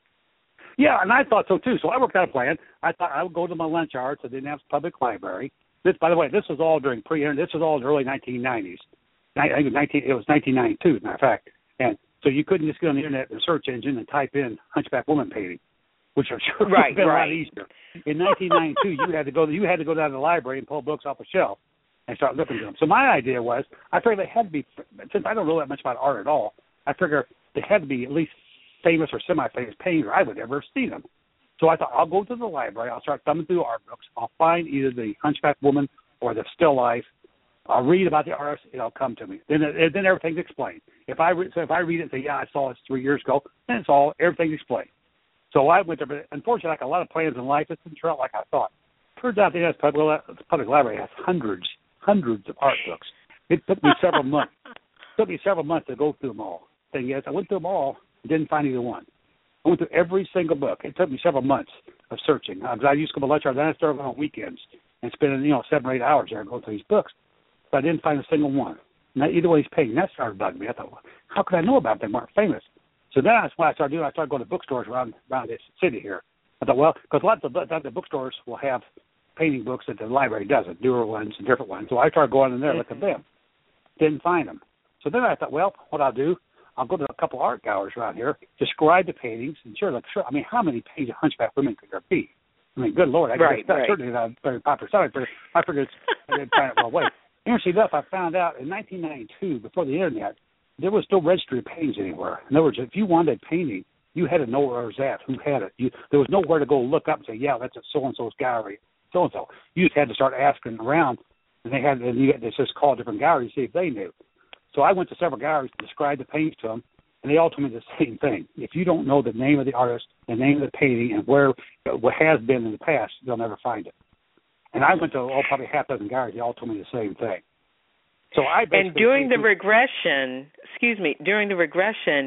Yeah, and I thought so, too. So I worked out a plan. I thought I would go to my lunch hour to the Indianapolis Public Library. This, by the way, this was all during pre-internet. This was all in the early nineteen nineties. I think it was, nineteen, it was nineteen ninety-two, as a matter of fact. And so you couldn't just get on the Internet, the search engine, and type in Hunchback Woman painting, which I'm sure would have been right. a lot easier. In nineteen ninety-two, you had to go. You had to go down to the library and pull books off a shelf and start looking at them. So my idea was, I figured they had to be, since I don't know that much about art at all, I figure they had to be at least famous or semi-famous painter I would ever have seen them. So I thought, I'll go to the library, I'll start thumbing through art books, I'll find either the Hunchback Woman or the still life, I'll read about the artist, it'll come to me. Then then everything's explained. If I re- so if I read it and say, yeah, I saw this three years ago, then it's all, everything's explained. So I went there, but unfortunately, like a lot of plans in life, it didn't turn out like I thought. Turns out the U S Public, Public Library has hundreds, hundreds of art books. It took me several months. It took me several months to go through them all. Thing is, I went through them all, didn't find either one. I went through every single book. It took me several months of searching. I, I used to go to lunch hour, then I started going on weekends and spending, you know, seven or eight hours there going through these books. But I didn't find a single one. Not either way he's paying. That started bugging me. I thought, well, how could I know about them? They weren't famous. So then that's what I started doing. I started going to bookstores around around this city here. I thought, well, because lots of the, the bookstores will have painting books that the library doesn't, newer ones and different ones. So I started going in there and looking at them. Didn't find them. So then I thought, well, what I'll do, I'll go to a couple art galleries around here, describe the paintings, and sure, like, sure. I mean, how many paintings of Hunchback Women could there be? I mean, good Lord, I right, guess right. certainly not very popular. So I figured, I figured I didn't find it well away. Interestingly enough, I found out in nineteen ninety-two, before the Internet, there was no registry of paintings anywhere. In other words, if you wanted a painting, you had to know where it was at, who had it. You, there was nowhere to go look up and say, yeah, that's at so-and-so's gallery, so-and-so. You just had to start asking around, and they had, and you had to just call different galleries to see if they knew. So I went to several galleries to describe the paintings to them, and they all told me the same thing. If you don't know the name of the artist, the name of the painting, and where what has been in the past, you'll never find it. And I went to oh, probably half a dozen galleries. They all told me the same thing. So I and during the regression, excuse me, during the regression,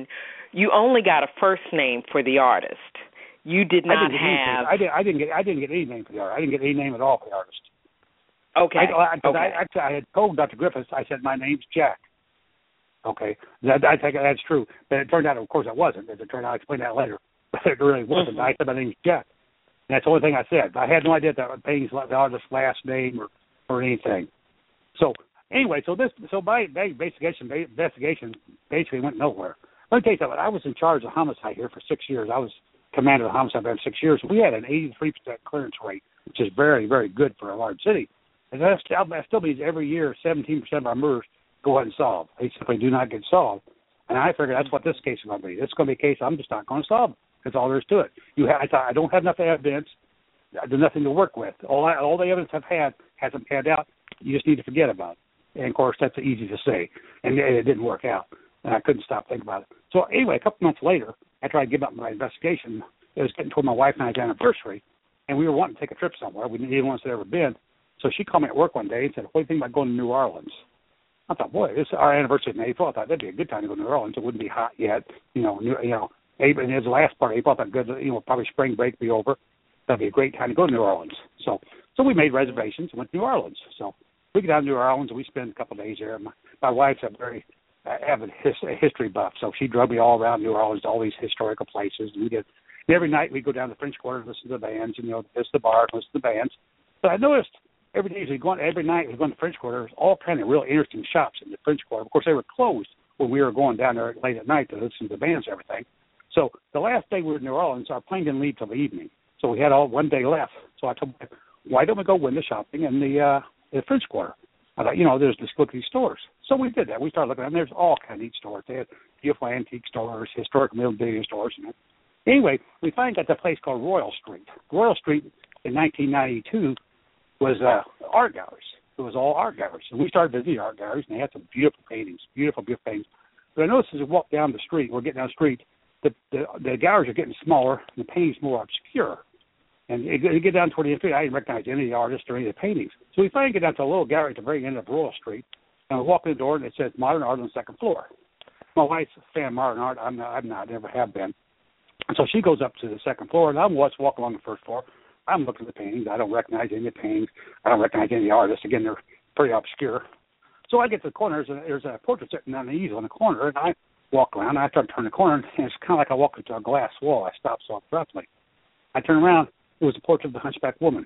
you only got a first name for the artist. You did not I didn't have. I did. I didn't get. I didn't get any name for the artist. I didn't get any name at all for the artist. Okay. I, I, okay. I, actually, I had told Doctor Griffiths. I said my name's Jack. Okay, that, I think that's true. But it turned out, of course, it wasn't. As it turned out, I'll explain that later. But it really wasn't. Mm-hmm. I said my name's Jack. And that's the only thing I said. I had no idea that the painting's the artist's last name or, or anything. So anyway, so this, so my investigation, investigation basically went nowhere. Let me tell you something. I was in charge of homicide here for six years. I was commander of the homicide for six years. We had an eighty-three percent clearance rate, which is very, very good for a large city. And that still, that still means every year seventeen percent of our murders go ahead and solve. They simply do not get solved. And I figured that's what this case is going to be. This is going to be a case I'm just not going to solve. That's all there is to it. You ha- I thought I don't have enough evidence. There's nothing to work with. All I, all the evidence I've had hasn't panned out. You just need to forget about it. And, of course, that's easy to say. And it didn't work out. And I couldn't stop thinking about it. So, anyway, a couple months later, after I gave up my investigation, it was getting toward my wife and I's anniversary, and we were wanting to take a trip somewhere. We didn't want to ever been. So she called me at work one day and said, what do you think about going to New Orleans? I thought, boy, this is our anniversary in April. I thought that'd be a good time to go to New Orleans. It wouldn't be hot yet. You know, New, you know, April, and it was the last part of April. I thought, good, you know, probably spring break be over. That'd be a great time to go to New Orleans. So, so we made reservations and went to New Orleans. So we get down to New Orleans and we spend a couple of days there. My, my wife's a very uh, avid his, history buff, so she drove me all around New Orleans to all these historical places. And we did. And every night we go down to the French Quarter and listen to the bands, and you know, visit the bar, listen to the bands. But I noticed. Every day we going, every night we were going to French Quarter. There's all kind of real interesting shops in the French Quarter. Of course, they were closed when we were going down there late at night to listen to the bands and everything. So the last day we were in New Orleans, our plane didn't leave till the evening. So we had all one day left. So I told them, why don't we go window shopping in the, uh, the French Quarter? I thought, you know, there's just look at these stores. So we did that. We started looking at them. There's all kind of neat stores. They had beautiful antique stores, historic building stores. You know. Anyway, we finally got to a place called Royal Street. Royal Street in nineteen ninety-two was uh, art galleries. It was all art galleries. And we started visiting art galleries, and they had some beautiful paintings, beautiful, beautiful paintings. But I noticed as we walked down the street, we're getting down the street, the, the, the galleries are getting smaller, and the paintings more obscure. And you get, get down toward the street, I didn't recognize any of the artists or any of the paintings. So we finally get down to a little gallery at the very end of Royal Street, and we walk in the door, and it says Modern Art on the second floor. My wife's a fan of modern art. I'm not, I'm not, never have been. And so she goes up to the second floor, and I'm walking along the first floor. I'm looking at the paintings. I don't recognize any of the paintings. I don't recognize any of the artists. Again, they're pretty obscure. So I get to the corner. There's a, there's a portrait sitting on the easel in the corner, and I walk around. I start to turn the corner, and it's kind of like I walk into a glass wall. I stop so abruptly. I turn around. It was a portrait of the hunchback woman.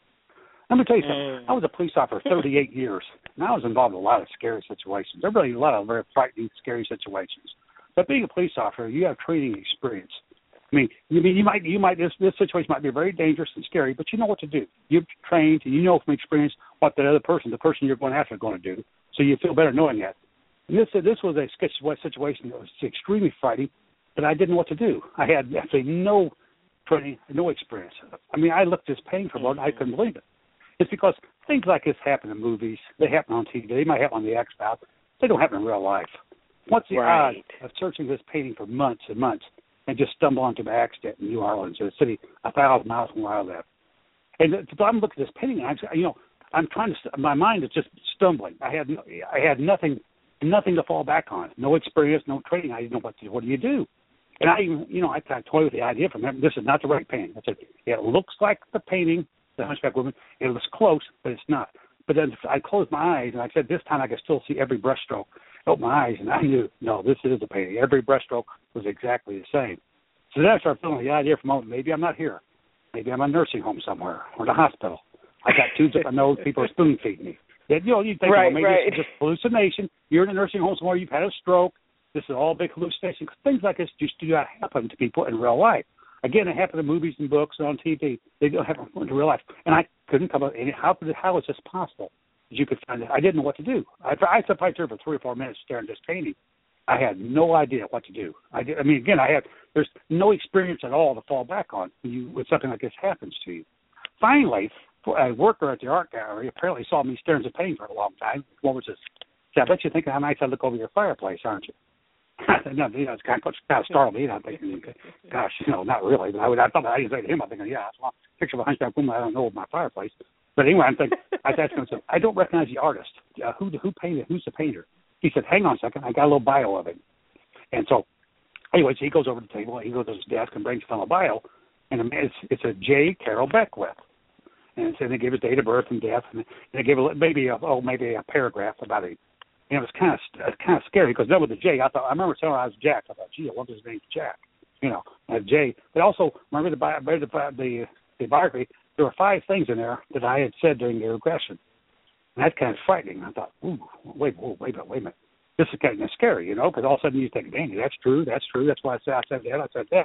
Let me tell you something. I was a police officer for thirty-eight years, and I was involved in a lot of scary situations. There are really a lot of very frightening, scary situations. But being a police officer, you have training experience. I mean, you mean you might you might this this situation might be very dangerous and scary, but you know what to do. You've trained and you know from experience what the other person, the person you're going after, is going to do. So you feel better knowing that. And this this was a situation that was extremely frightening, but I didn't know what to do. I had absolutely no training, no experience. I mean, I looked at this painting for a moment, I couldn't believe it. It's because things like this happen in movies. They happen on T V. They might happen on the X-Files. They don't happen in real life. What's the right. odds of searching this painting for months and months and just stumble onto an accident in New Orleans, a city a thousand miles from where I live? And so I'm looking at this painting, and I'm, you know, I'm trying to. My mind is just stumbling. I had, I had nothing, nothing to fall back on. No experience, no training. I didn't know what to. What do you do? And I even, you know, I kind of toyed with the idea from him. This is not the right painting. I said, it looks like the painting, the Hunchback Woman. It looks close, but it's not. But then I closed my eyes, and I said, this time I could still see every brushstroke. I opened my eyes, and I knew, no, this is the painting. Every brushstroke was exactly the same. So then I started feeling the idea from, oh, maybe I'm not here. Maybe I'm in a nursing home somewhere or in a hospital. I got tubes up my nose. People are spoon feeding me. You know, you think, right, well, maybe right. it's just hallucination. You're in a nursing home somewhere. You've had a stroke. This is all a big hallucination. Things like this just do not happen to people in real life. Again, it happened in movies and books and on T V. They don't happen in real life. And I couldn't come up with any. How, how is this possible? You could find it. I didn't know what to do. I, I sat there for three or four minutes staring at this painting. I had no idea what to do. I, did, I mean, again, I had there's no experience at all to fall back on when, you, when something like this happens to you. Finally, a worker at the art gallery apparently saw me staring at the painting for a long time. What was this? I bet you're thinking how nice I look over your fireplace, aren't you? no, you know, it's kind of, kind of startled me. I'm thinking, gosh, you know, not really. But I, would, I thought I didn't say to him. I'm thinking, yeah, it's a picture of a hunchback woman I don't know of my fireplace. But anyway, I'm thinking, I asked him, I don't recognize the artist. Uh, who who painted? Who's the painter? He said, hang on a second. I got a little bio of him. And so Anyways, he goes over to the table, he goes to his desk and brings down a bio, and it's, it's a J. Carroll Beckwith. And so they gave his date of birth and death, and they gave a, maybe a, oh maybe a paragraph about him. And it was kind of kind of scary because that was a J. I thought I remember telling I was Jack. I thought, gee, I wonder his name's Jack. You know, a J. But also remember the the the, the biography. There were five things in there that I had said during the regression, and that's kind of frightening. I thought, ooh, wait, whoa, wait a minute, wait a minute. This is kind of scary, you know, because all of a sudden you think, dang, that's true, that's true. That's why I said I said that, I said that.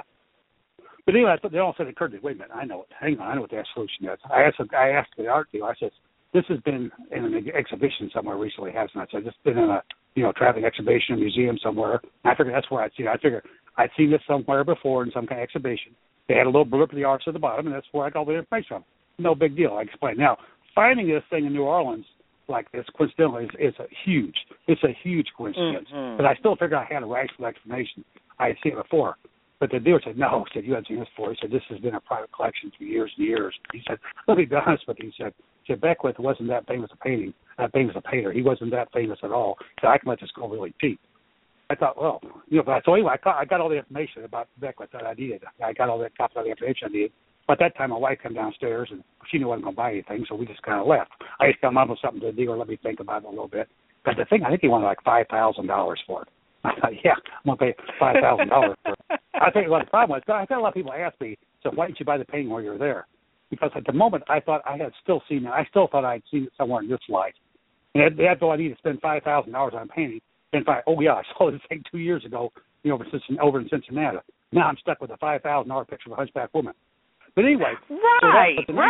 But anyway, I thought they all said it occurred to me, wait a minute, I know it. Hang on, I know what that solution is. I asked, I asked the art dealer, I said, this has been in an exhibition somewhere recently, hasn't it? I said, this has been in a, you know, traveling exhibition, a museum somewhere. I figured that's where I'd seen it. I figured I'd seen this somewhere before in some kind of exhibition. They had a little blurb of the arts at the bottom, and that's where I got all the information from. No big deal, I explained. Now, finding this thing in New Orleans like this, coincidentally, is, is a huge, it's a huge coincidence. Mm-hmm. But I still figured I had a rational explanation. I had seen it before. But the dealer said, no, he said, you haven't seen this before. He said, this has been a private collection for years and years. He said, let me be honest with you. He said, he said Beckwith wasn't that famous a painting, that famous a painter. He wasn't that famous at all. So I can let this go really cheap. I thought, well, you know, but so anyway, I got, I got all the information about Beckwith that I needed. I got all that copy of the information I needed. But at that time, my wife came downstairs, and she knew I wasn't going to buy anything, so we just kind of left. I just come up with something to the dealer, let me think about it a little bit. But the thing, I think he wanted like five thousand dollars for it. I thought, yeah, I'm going to pay five thousand dollars for it. I think what the problem was, I had a lot of people ask me, so why didn't you buy the painting while you were there? Because at the moment, I thought I had still seen it. I still thought I had seen it somewhere in this life. And that's all I need to spend five thousand dollars on a painting. And find, oh, yeah, I saw this thing two years ago, you know, over in Cincinnati. Now I'm stuck with a five thousand dollars picture of a hunchback woman. But anyway. Right, so that, but right.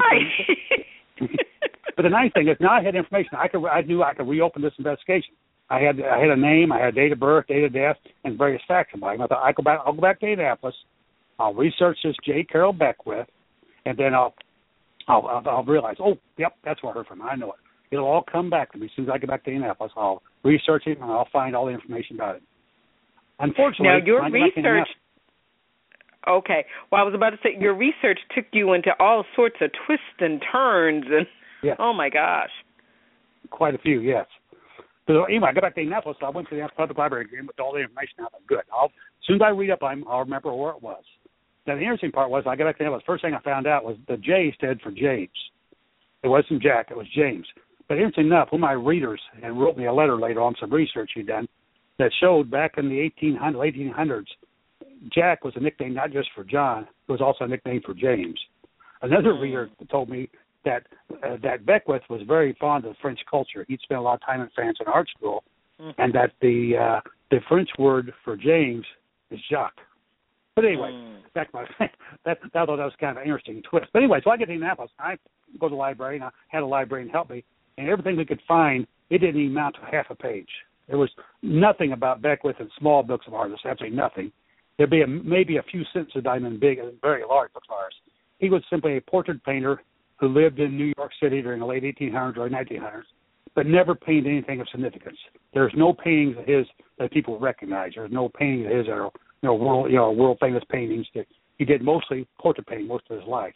Thing, but the nice thing is now I had information. I could, I knew I could reopen this investigation. I had I had a name, I had date of birth, date of death, and various facts about him. I thought I go back, I'll go back to Indianapolis. I'll research this J. Carroll Beckwith, and then I'll, I'll I'll I'll realize, oh, yep, that's where I heard from. I know it. It'll all come back to me as soon as I get back to Indianapolis. I'll research him and I'll find all the information about it. Unfortunately, now your research. Okay, well, I was about to say your research took you into all sorts of twists and turns, and yes. Oh my gosh, quite a few, yes. So anyway, I got back to Indianapolis. So I went to the Public Library again with all the information out. Good. I'll, as soon as I read up on him, I'll remember where it was. Now, the interesting part was, I got back to Indianapolis. First thing I found out was the J stood for James. It wasn't Jack. It was James. But interesting enough, one of my readers and wrote me a letter later on some research he'd done that showed back in the eighteen hundreds, Jack was a nickname not just for John, it was also a nickname for James. Another reader told me that uh, that Beckwith was very fond of French culture. He'd spent a lot of time in France in art school, mm-hmm. and that the uh, the French word for James is Jacques. But anyway, mm. back my that I thought that was kind of an interesting twist. But anyway, so I get to Indianapolis. I go to the library, and I had a librarian help me, and everything we could find, it didn't even amount to half a page. There was nothing about Beckwith in small books of art. There's absolutely nothing. There'd be a, maybe a few sentences about him in big and very large books of art. He was simply a portrait painter who lived in New York City during the late eighteen hundreds or nineteen hundreds, but never painted anything of significance. There's no paintings of his that people recognize. There's no paintings of his that are, you know, world, you know, world famous paintings. That he did mostly portrait painting most of his life.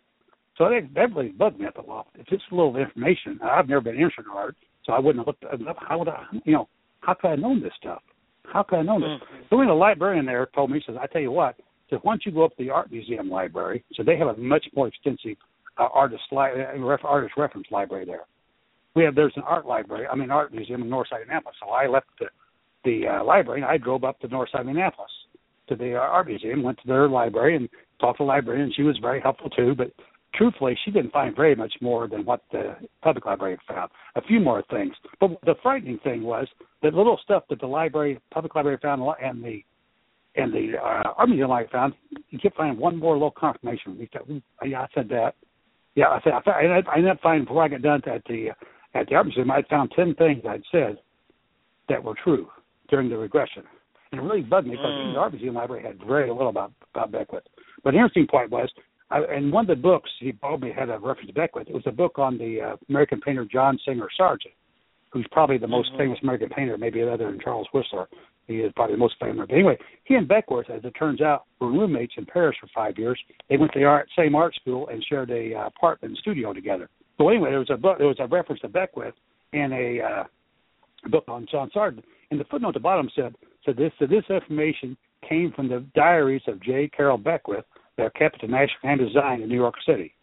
So that, that really bugged me. I thought, well, if it's a little information, I've never been interested in art, so I wouldn't have looked up. How would I, you know, how could I have known this stuff? How could I know this? Mm-hmm. So when the librarian there told me, he says, I tell you what, so once you go up to the art museum library, so they have a much more extensive uh, artist li- uh, artist reference library there. We have there's an art library, I mean art museum in Northside Indianapolis. So I left the the uh, library and I drove up to Northside Indianapolis to the uh, art museum, went to their library and talked to the librarian, and she was very helpful too. But truthfully, she didn't find very much more than what the public library found. A few more things. But the frightening thing was the little stuff that the library, public library found and the and the uh, art museum library found, you kept finding one more little confirmation. We thought, yeah, I said that. Yeah, I said, I, found, I ended up finding before I got done at the at the art museum, I found ten things I'd said that were true during the regression. And it really bugged me because mm. the art museum library had very little about, about Beckwith. But the interesting point was, I, and one of the books he probably had a reference to Beckwith. It was a book on the uh, American painter John Singer Sargent, who's probably the most mm-hmm. famous American painter, maybe other than Charles Whistler. He is probably the most famous. But anyway, he and Beckwith, as it turns out, were roommates in Paris for five years. They went to the art, same art school and shared a uh, apartment and studio together. So anyway, there was a book, there was a reference to Beckwith and a uh, book on John Sargent. And the footnote at the bottom said, so this, so this information came from the diaries of J. Carroll Beckwith that are kept at the National Hand Design in New York City.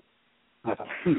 I thought, hmm.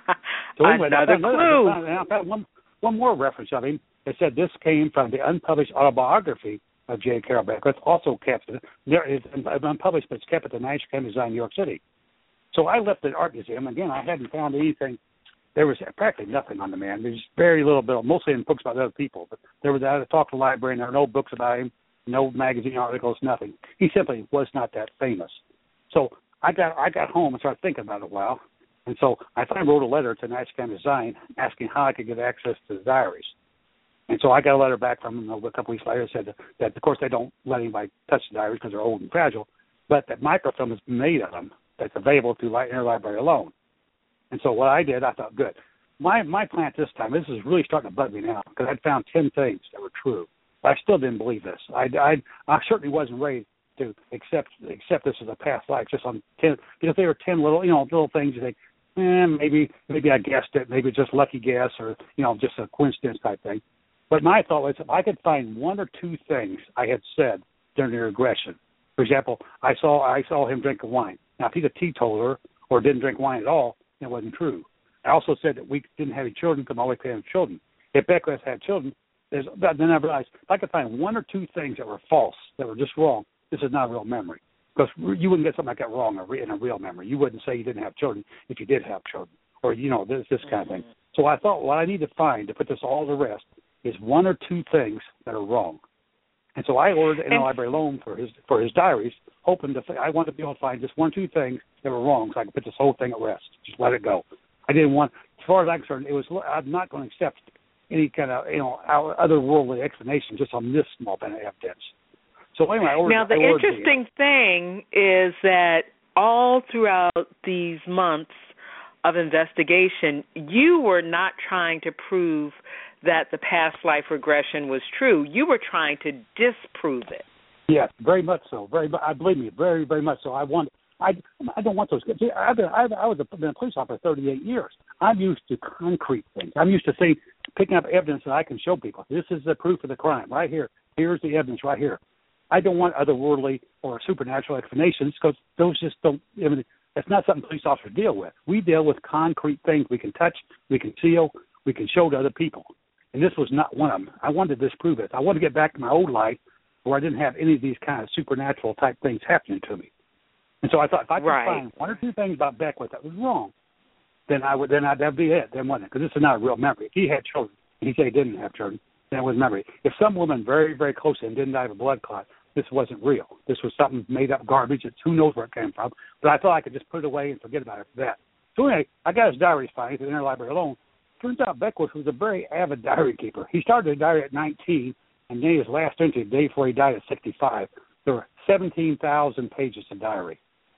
So anyway, Another I found, clue. I found, I found one, one more reference of him. It said this came from the unpublished autobiography of J. Carroll Beckwith, also kept, there is unpublished, but it's kept at the National Hand Design in New York City. So I left the art museum. Again, I hadn't found anything. There was practically nothing on the man. There's very little bit, mostly in books about other people. But there was, I talked to the library, and there were no books about him, no magazine articles, nothing. He simply was not that famous. So I got I got home and started thinking about it a while. And so I finally wrote a letter to National Hand Design asking how I could get access to the diaries. And so I got a letter back from them a couple weeks later that said that, that, of course, they don't let anybody touch the diaries because they're old and fragile, but that microfilm has been made of them that's available through Interlibrary alone. And so what I did, I thought, good. My my plan at this time, this is really starting to bug me now because I'd found ten things that were true. But I still didn't believe this. I, I, I certainly wasn't ready to accept accept this as a past life just on ten, because they were ten little, you know, little things you think, eh, maybe maybe I guessed it, maybe it's just lucky guess or, you know, just a coincidence type thing. But my thought was if I could find one or two things I had said during the regression. For example, I saw I saw him drink wine. Now, if he's a teetotaler or didn't drink wine at all, it wasn't true. I also said that we didn't have any children because always had children. If Beckwith had children, there's, then I realized if I could find one or two things that were false, that were just wrong, this is not a real memory. Because you wouldn't get something like that wrong in a real memory. You wouldn't say you didn't have children if you did have children, or, you know, this, this kind of thing. So I thought what I need to find to put this all to rest is one or two things that are wrong. And so I ordered an Interlibrary loan for his for his diaries, hoping to I wanted to be able to find just one or two things that were wrong so I could put this whole thing at rest, just let it go. I didn't want, as far as I'm concerned, it was I'm not going to accept any kind of, you know, otherworldly explanation just on this small bit of evidence. So anyway, I ordered, now the I ordered interesting the, thing is that all throughout these months of investigation, you were not trying to prove that the past life regression was true. You were trying to disprove it. Yes, very much so. Very, I believe me, very, very much so. I want. I, I don't want those. See, I've been, I've, I was a, been a police officer for thirty-eight years. I'm used to concrete things. I'm used to saying, picking up evidence that I can show people. This is the proof of the crime right here. Here's the evidence right here. I don't want otherworldly or supernatural explanations because those just don't. I mean, that's not something police officers deal with. We deal with concrete things we can touch, we can feel, we can show to other people. And this was not one of them. I wanted to disprove it. I wanted to get back to my old life where I didn't have any of these kind of supernatural type things happening to me. And so I thought if I could right. find one or two things about Beckwith that was wrong, then I would then I'd, that'd be it. Then wasn't it? Because this is not a real memory. If he had children and he said he didn't have children, then it was memory. If some woman very very close to him didn't die of a blood clot, this wasn't real. This was something made up garbage. It's who knows where it came from. But I thought I could just put it away and forget about it for that. So anyway, I got his diaries finally through the Interlibrary alone. Turns out Beckwith was a very avid diary keeper. He started a diary at nineteen, and then his last entry, the day before he died at sixty-five, there were seventeen thousand pages of diary.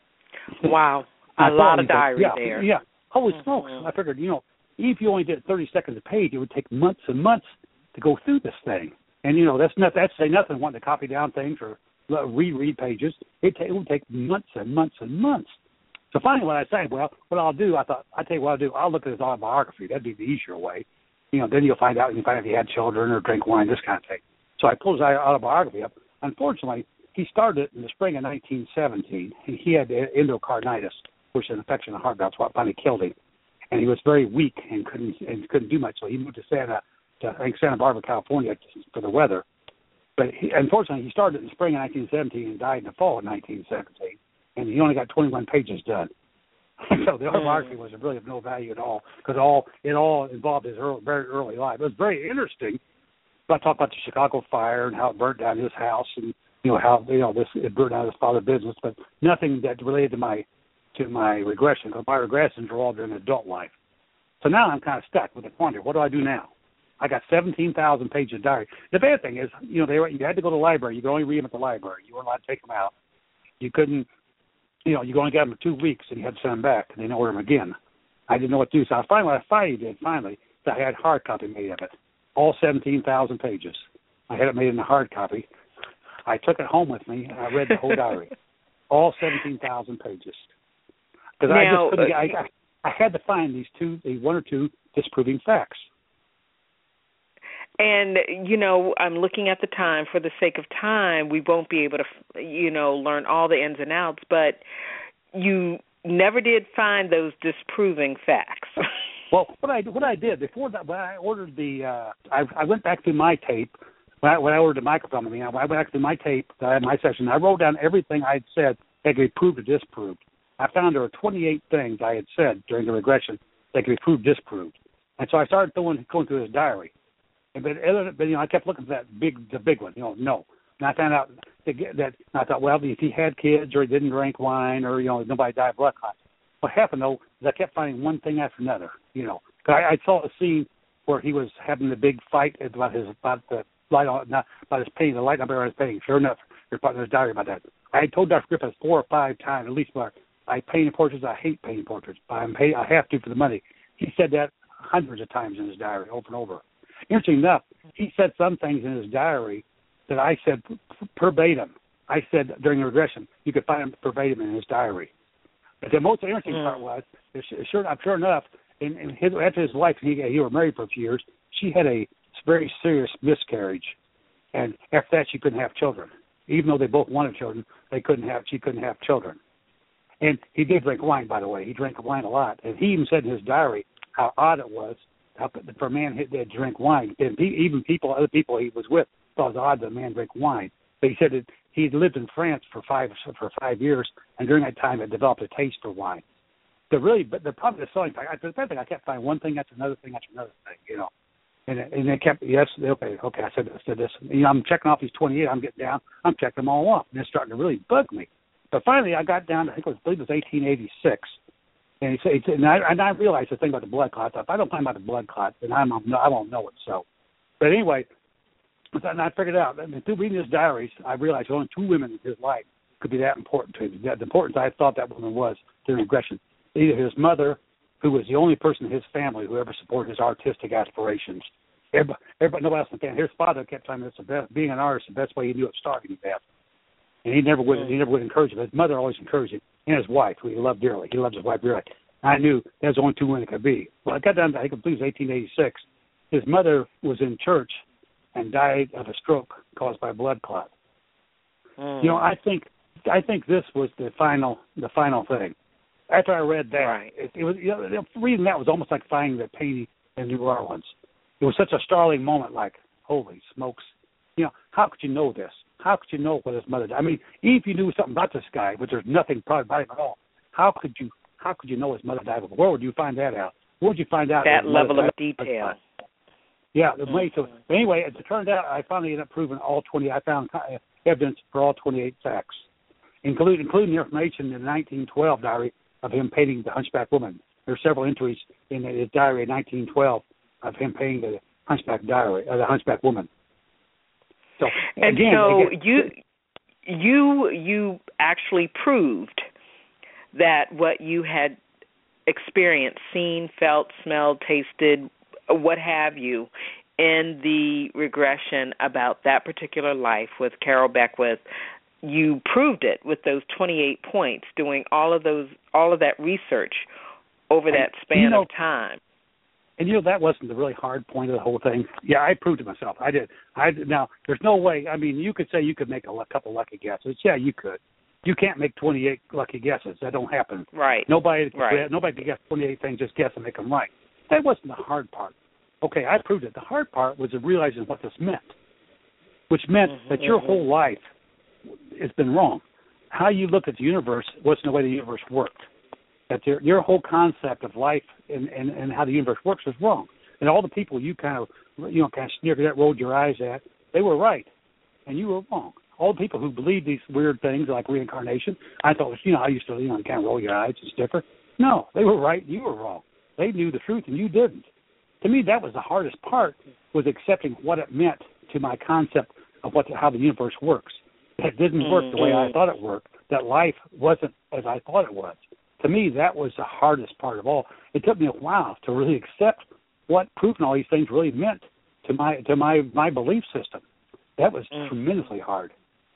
Wow. A lot of diary yeah, there. Yeah. Holy mm-hmm. smokes. I figured, you know, if you only did thirty seconds a page, it would take months and months to go through this thing. And, you know, that's not that's say nothing wanting to copy down things or reread pages. It, t- it would take months and months and months. So finally what I said, well, what I'll do, I thought, I'll tell you what I'll do. I'll look at his autobiography. That'd be the easier way. You know, then you'll find out, you can find out if he had children or drink wine, this kind of thing. So I pulled his autobiography up. Unfortunately, he started in the spring of nineteen seventeen. He, he had endocarditis, which is an infection of the heart. That's what finally killed him. And he was very weak and couldn't and couldn't do much. So he moved to Santa, to, I think Santa Barbara, California, for the weather. But he, unfortunately, he started in the spring of nineteen seventeen and died in the fall of nineteen seventeen. And he only got twenty-one pages done. So the autobiography was really of no value at all because all it all involved his early, very early life. It was very interesting. But I talked about the Chicago fire and how it burnt down his house, and you know how you know this it burnt down his father's business, but nothing that related to my to my regression because my regressions were all during adult life. So now I'm kind of stuck with the quandary. What do I do now? I got seventeen thousand pages of diary. The bad thing is, you know, they were, you had to go to the library. You could only read them at the library. You weren't allowed to take them out. You couldn't. You know, you only got them for two weeks, and you had to send them back, and then order them again. I didn't know what to do, so I finally, what I finally did, finally, I had hard copy made of it, all seventeen thousand pages. I had it made in a hard copy. I took it home with me, and I read the whole diary, all seventeen thousand pages. Because I just couldn't, I, I, I had to find these two, the one or two disproving facts. And, you know, I'm looking at the time. For the sake of time, we won't be able to, you know, learn all the ins and outs, but you never did find those disproving facts. Well, what I what I did before that, when I ordered the, uh, I, I went back through my tape. When I, when I ordered the microfilm, I mean, I went back through my tape, uh, my session. I wrote down everything I had said that could be proved or disproved. I found there were twenty-eight things I had said during the regression that could be proved, disproved. And so I started going, going through his diary. And but, but, you know, I kept looking for that big, the big one. You know, no. And I found out that, that I thought, well, if he had kids or he didn't drink wine or, you know, nobody died of blood clots. What happened, though, is I kept finding one thing after another, you know. I, I saw a scene where he was having the big fight about his about the light on, not about his painting, the light number on his painting. Sure enough, there's part of his diary about that. I had told Doctor Griffiths four or five times, at least, where I paint portraits. I hate painting portraits, but I'm pay, I have to for the money. He said that hundreds of times in his diary, over and over. Interesting enough, he said some things in his diary that I said verbatim. I said during the regression, you could find them verbatim in his diary. But the most interesting mm. part was, sure, sure enough, in, in his, after his wife, he, he were married for a few years, she had a very serious miscarriage. And after that, she couldn't have children. Even though they both wanted children, they couldn't have, she couldn't have children. And he did drink wine, by the way. He drank wine a lot. And he even said in his diary how odd it was how, for a man to drink wine. And he, even people, other people he was with, thought it was odd that a man drank wine. But he said that he lived in France for five for five years, and during that time had developed a taste for wine. The really, but the probably the selling fact. The bad thing, I kept finding one thing after another thing after another thing, you know. And and they kept yes, okay, okay. I said this, I said this. You know, I'm checking off these twenty-eight. I'm getting down. I'm checking them all off, and it's starting to really bug me. But finally, I got down to I think it was, I believe it was eighteen eighty-six, and he said, and I, and I realized the thing about the blood clots. If I don't find about the blood clots, then I'm I won't know it. So, but anyway. And I figured out, I mean, through reading his diaries, I realized only two women in his life could be that important to him. The importance I thought that woman was during regression. Either his mother, who was the only person in his family who ever supported his artistic aspirations. Everybody, everybody nobody else in the family. His father kept telling him it's the best, being an artist, the best way he knew of starting the best. And he never would, he never would encourage him. His mother always encouraged him, and his wife, who he loved dearly. He loved his wife dearly. I knew there's only two women it could be. Well, I got down to, I think it was eighteen eighty-six. His mother was in church and died of a stroke caused by a blood clot. Mm. You know, I think I think this was the final the final thing. After I read that, right. it, it was you know, reading that was almost like finding the painting in New Orleans. It was such a startling moment, like holy smokes! You know, how could you know this? How could you know what his mother did? I mean, even if you knew something about this guy, but there's nothing probably about him at all, how could you how could you know his mother died? Where would you find that out? Where would you find out that level of detail? Yeah, the way so anyway, it turned out I finally ended up proving all twenty. I found evidence for all twenty-eight facts, including including the information in the nineteen twelve diary of him painting the Hunchback Woman. There are several entries in his diary in nineteen twelve of him painting the Hunchback diary, uh, the Hunchback Woman. So and again, so again, you you you actually proved that what you had experienced, seen, felt, smelled, tasted, what have you, in the regression about that particular life with Carol Beckwith, you proved it with those twenty-eight points, doing all of those, all of that research over that span you know, of time. And you know that wasn't the really hard point of the whole thing. Yeah, I proved it myself. I did. I did. Now there's no way. I mean, you could say you could make a couple lucky guesses. Yeah, you could. You can't make twenty-eight lucky guesses. That don't happen. Right. Nobody. Right. Nobody can guess twenty-eight things. Just guess and make them right. That wasn't the hard part. Okay, I proved it. The hard part was realizing what this meant, which meant mm-hmm, that your mm-hmm. whole life has been wrong. How you look at the universe wasn't the way the universe worked. That your, your whole concept of life and, and, and how the universe works is wrong. And all the people you kind of, you know, kind of sneered at, rolled your eyes at, they were right, and you were wrong. All the people who believe these weird things like reincarnation, I thought, you know, I used to, you know, kind of roll your eyes, it's different. No, they were right, and you were wrong. They knew the truth, and you didn't. To me, that was the hardest part, was accepting what it meant to my concept of what the, how the universe works. It didn't work the way I thought it worked, that life wasn't as I thought it was. To me, that was the hardest part of all. It took me a while to really accept what proving all these things really meant to my to my, my belief system. That was mm. tremendously hard.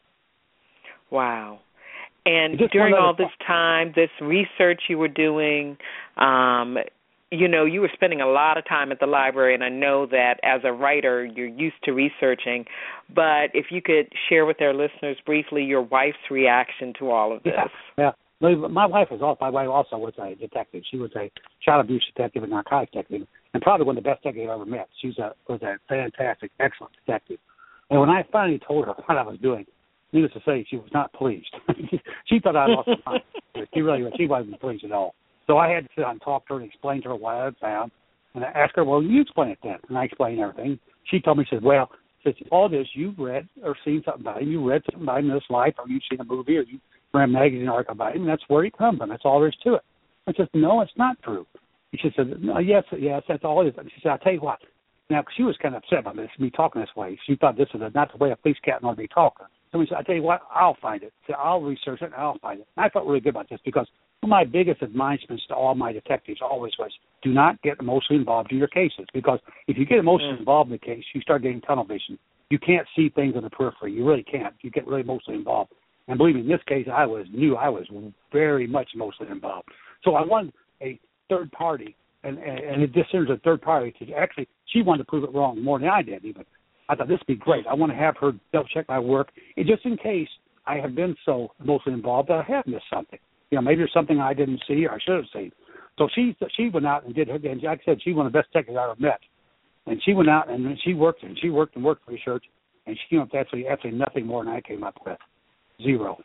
Wow. And during all this time, this research you were doing, um, you know, you were spending a lot of time at the library, and I know that as a writer, you're used to researching. But if you could share with our listeners briefly your wife's reaction to all of this. Yeah, yeah. My wife was also, my wife also was a detective. She was a child abuse detective and narcotics detective, and probably one of the best detectives I've ever met. She was a, was a fantastic, excellent detective. And when I finally told her what I was doing, needless to say, she was not pleased. She thought I lost my mind. She really she wasn't pleased at all. So I had to sit down and talk to her and explain to her what I had found. And I asked her, well, you explain it then. And I explained everything. She told me, she said, well, says, all this, you've read or seen something about him. You read something about him in this life, or you've seen a movie, or you read a magazine article about him, and that's where he comes from. That's all there is to it. I said, no, it's not true. She said, no, yes, yes, that's all it is. She said, I'll tell you what. Now, she was kind of upset about this, me talking this way. She thought this was not the way a police captain ought to be talking. So she said, I'll tell you what, I'll find it. So I'll research it, and I'll find it. And I felt really good about this because one of my biggest admonishments to all my detectives always was, do not get emotionally involved in your cases, because if you get emotionally mm. involved in the case, you start getting tunnel vision. You can't see things in the periphery. You really can't. You get really emotionally involved. And believe me, in this case, I was knew I was very much emotionally involved. So I wanted a third party, and, and, and it just serves a third party to actually, she wanted to prove it wrong more than I did even. I thought this would be great. I want to have her double-check my work, and just in case I have been so emotionally involved that I have missed something. You know, maybe there's something I didn't see or I should have seen. So she she went out and did her, and like I said, she's one of the best detectives I ever met. And she went out and she worked and she worked and worked for research, and she came up with absolutely, absolutely nothing more than I came up with. Zero.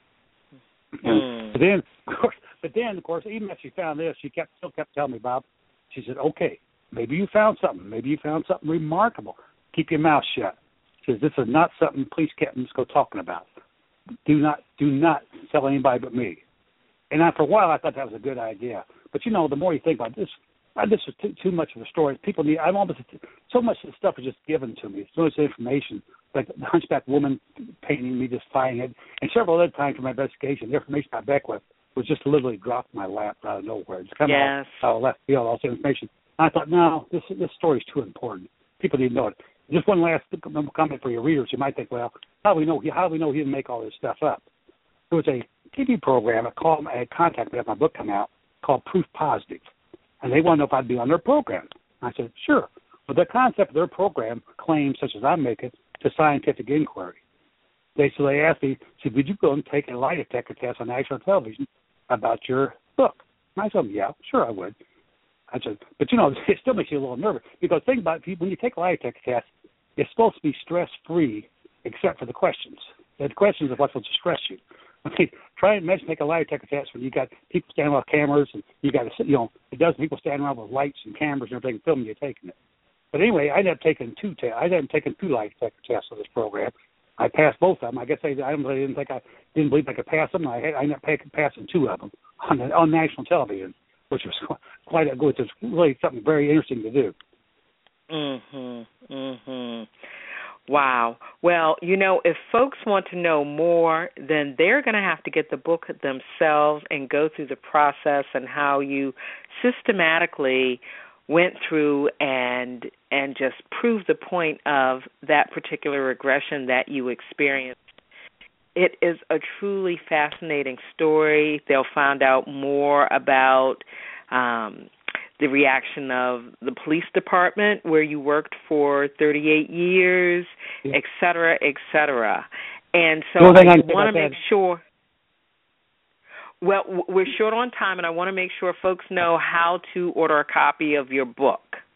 Mm. But then, of course, but then, of course, even if she found this, she kept still kept telling me, Bob, she said, okay, maybe you found something. Maybe you found something remarkable. Keep your mouth shut. She says, this is not something police captains go talking about. Do not, do not tell anybody but me. And I, for a while, I thought that was a good idea. But, you know, the more you think about this, I, this is too, too much of a story. People need, I'm almost, so much of the stuff is just given to me. So much information, like the Hunchback Woman painting, me just finding it. And several other times for my investigation, the information I back with was just literally dropped in my lap out of nowhere. It's kind yes. of out of left field, all this information. And I thought, no, this this story is too important. People need to know it. Just one last comment for your readers. You might think, well, how do we know, how do we know he didn't make all this stuff up? There was a T V program, a call, a contact me after my book came out, called Proof Positive. And they wanted to know if I'd be on their program. I said, sure. But the concept of their program claims, such as I'm making, to scientific inquiry. They so they asked me, said, would you go and take a lie detector test on national television about your book? And I said, yeah, sure I would. I said, but you know, it still makes you a little nervous because think about it, when you take a lie detector test, it's supposed to be stress-free except for the questions. The questions are what's supposed to stress you. I mean, try and imagine take a lie detector test when you got people standing around with cameras and you got to, you know, a dozen people standing around with lights and cameras and everything filming you taking it. But anyway, I ended up taking two tests. I ended up taking two lie detector tests on this program. I passed both of them. I guess I, I didn't think I didn't believe I could pass them. I, had, I ended up passing two of them on, the, on national television, which was quite a, which was really something very interesting to do. Mhm. Mhm. Wow. Well, you know, if folks want to know more, then they're going to have to get the book themselves and go through the process and how you systematically went through and and just proved the point of that particular regression that you experienced. It is a truly fascinating story. They'll find out more about um, the reaction of the police department where you worked for thirty-eight years, yeah. et cetera, et cetera. And so well, I want to make sure, well, we're short on time, and I want to make sure folks know how to order a copy of your book.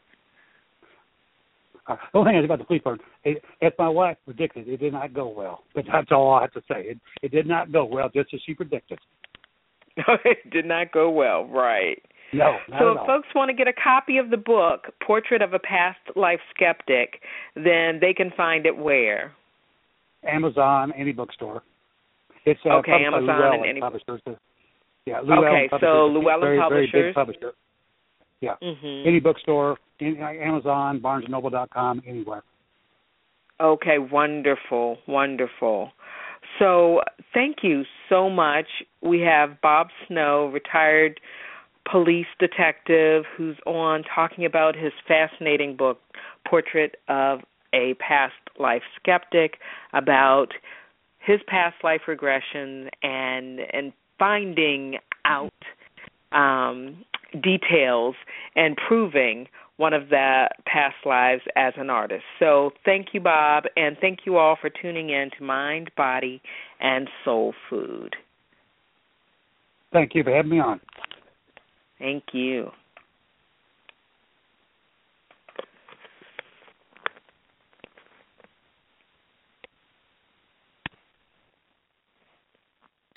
Uh, the only thing about the police department, it, as my wife predicted, it did not go well. But that's all I have to say. It, it did not go well, just as she predicted. It did not go well, right. No, not so at if all. folks want to get a copy of the book, Portrait of a Past Life Skeptic, then they can find it where? Amazon, any bookstore. It's uh, okay, Amazon Llewellyn and any publishers. Yeah, Llewellyn okay, publishers. so Llewellyn very, Publishers. Very big publisher. Yeah, mm-hmm. Any bookstore, any, Amazon, barnes and noble dot com, anywhere. Okay, wonderful, wonderful. So thank you so much. We have Bob Snow, retired police detective, who's on talking about his fascinating book, Portrait of a Past Life Skeptic, about his past life regression and and finding out, um, details and proving one of the past lives as an artist. So thank you, Bob, and thank you all for tuning in to Mind, Body, and Soul Food. Thank you for having me on. Thank you.